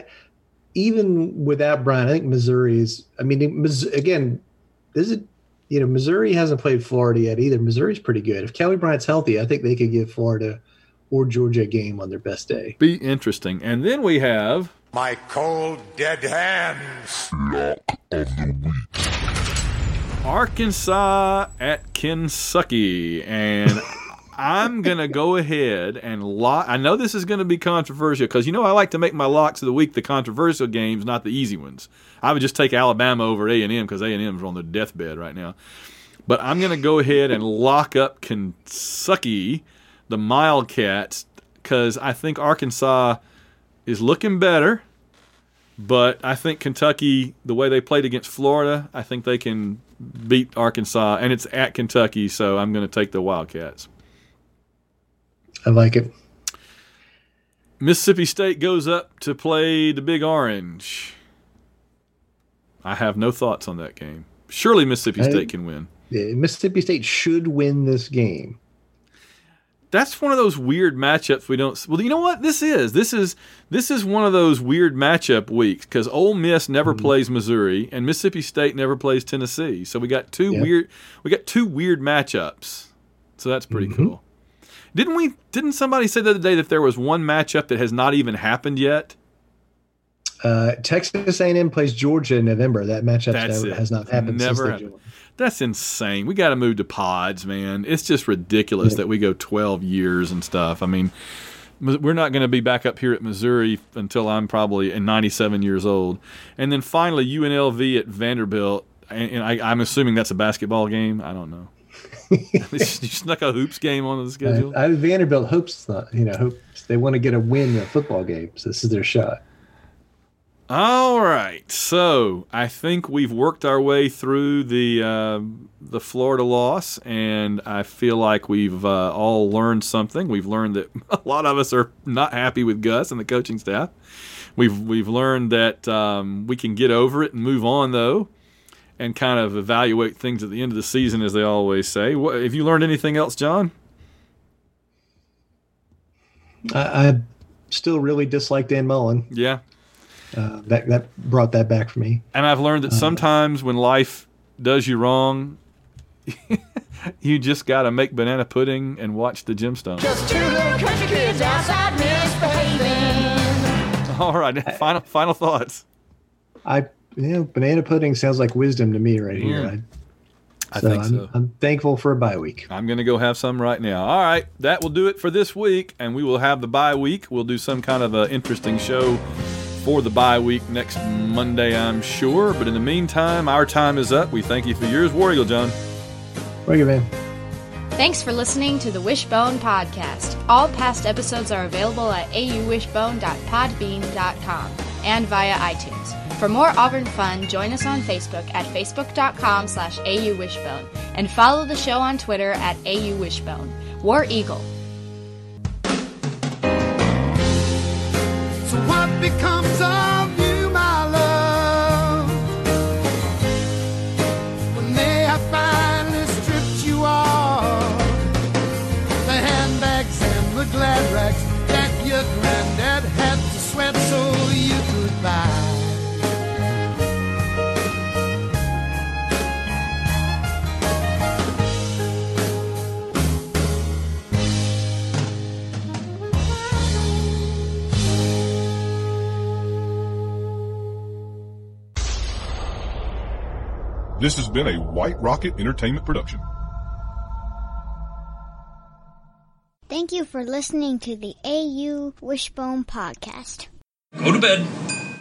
Speaker 6: even without Bryant, I think Missouri is. I mean, again, this is you know Missouri hasn't played Florida yet either. Missouri's pretty good. If Kelly Bryant's healthy, I think they could give Florida or Georgia game on their best day.
Speaker 2: Be interesting. And then we have
Speaker 12: my cold dead hands.
Speaker 1: Lock of the week.
Speaker 2: Arkansas at Kentucky. And I'm going to go ahead and lock. I know this is going to be controversial because, you know, I like to make my locks of the week the controversial games, not the easy ones. I would just take Alabama over A and M because A and M is on their deathbed right now. But I'm going to go ahead and lock up Kentucky, the Wildcats, because I think Arkansas is looking better. But I think Kentucky, the way they played against Florida, I think they can beat Arkansas, and it's at Kentucky, so I'm going to take the Wildcats.
Speaker 6: I like it.
Speaker 2: Mississippi State goes up to play the Big Orange. I have no thoughts on that game. Surely Mississippi
Speaker 6: I,
Speaker 2: State can win.
Speaker 6: Yeah, Mississippi State should win this game.
Speaker 2: That's one of those weird matchups we don't. Well, you know what this is? This is this is one of those weird matchup weeks because Ole Miss never mm-hmm. plays Missouri and Mississippi State never plays Tennessee. So we got two
Speaker 6: yep.
Speaker 2: weird. We got two weird matchups. So that's pretty mm-hmm. cool. Didn't we? Didn't somebody say the other day that there was one matchup that has not even happened yet?
Speaker 6: Uh, Texas A and M plays Georgia in November. That matchup never, has not happened.
Speaker 2: Never.
Speaker 6: Since happened.
Speaker 2: That's insane. We got to move to pods, man. It's just ridiculous yeah. that we go twelve years and stuff. I mean, we're not going to be back up here at Missouri until I'm probably ninety-seven years old. And then finally, U N L V at Vanderbilt. And I, I'm assuming that's a basketball game. I don't know. You snuck a hoops game onto the schedule.
Speaker 6: I, I, Vanderbilt hopes not. You know, hopes they want to get a win in a football game. So this is their shot.
Speaker 2: All right, so I think we've worked our way through the uh, the Florida loss, and I feel like we've uh, all learned something. We've learned that a lot of us are not happy with Gus and the coaching staff. We've we've learned that um, we can get over it and move on, though, and kind of evaluate things at the end of the season, as they always say. What, have you learned anything else, John?
Speaker 6: I, I still really dislike Dan Mullen.
Speaker 2: Yeah.
Speaker 6: Uh, that that brought that back for me.
Speaker 2: And I've learned that sometimes when life does you wrong, you just got to make banana pudding and watch the Gemstones.
Speaker 4: Just two little country kids outside misbehaving.
Speaker 2: All right, final final thoughts.
Speaker 6: I you know banana pudding sounds like wisdom to me right here.
Speaker 2: Mm. I, I
Speaker 6: so
Speaker 2: think
Speaker 6: I'm,
Speaker 2: so.
Speaker 6: I'm thankful for a bye week.
Speaker 2: I'm going to go have some right now. All right, that will do it for this week, and we will have the bye week. We'll do some kind of an interesting show for the bye week next Monday, I'm sure. But in the meantime, our time is up. We thank you for yours. War Eagle, John.
Speaker 6: War Eagle, man.
Speaker 13: Thanks for listening to the Wishbone Podcast. All past episodes are available at a u wishbone dot podbean dot com and via iTunes. For more Auburn fun, join us on Facebook at facebook.com slash auwishbone and follow the show on Twitter at auwishbone. War Eagle.
Speaker 14: So what becomes of you, my love, when they have finally stripped you off the handbags and the glad rags that your granddad had to sweat so you could buy?
Speaker 1: This has been a White Rocket Entertainment production.
Speaker 10: Thank you for listening to the A U Wishbone Podcast.
Speaker 15: Go to bed.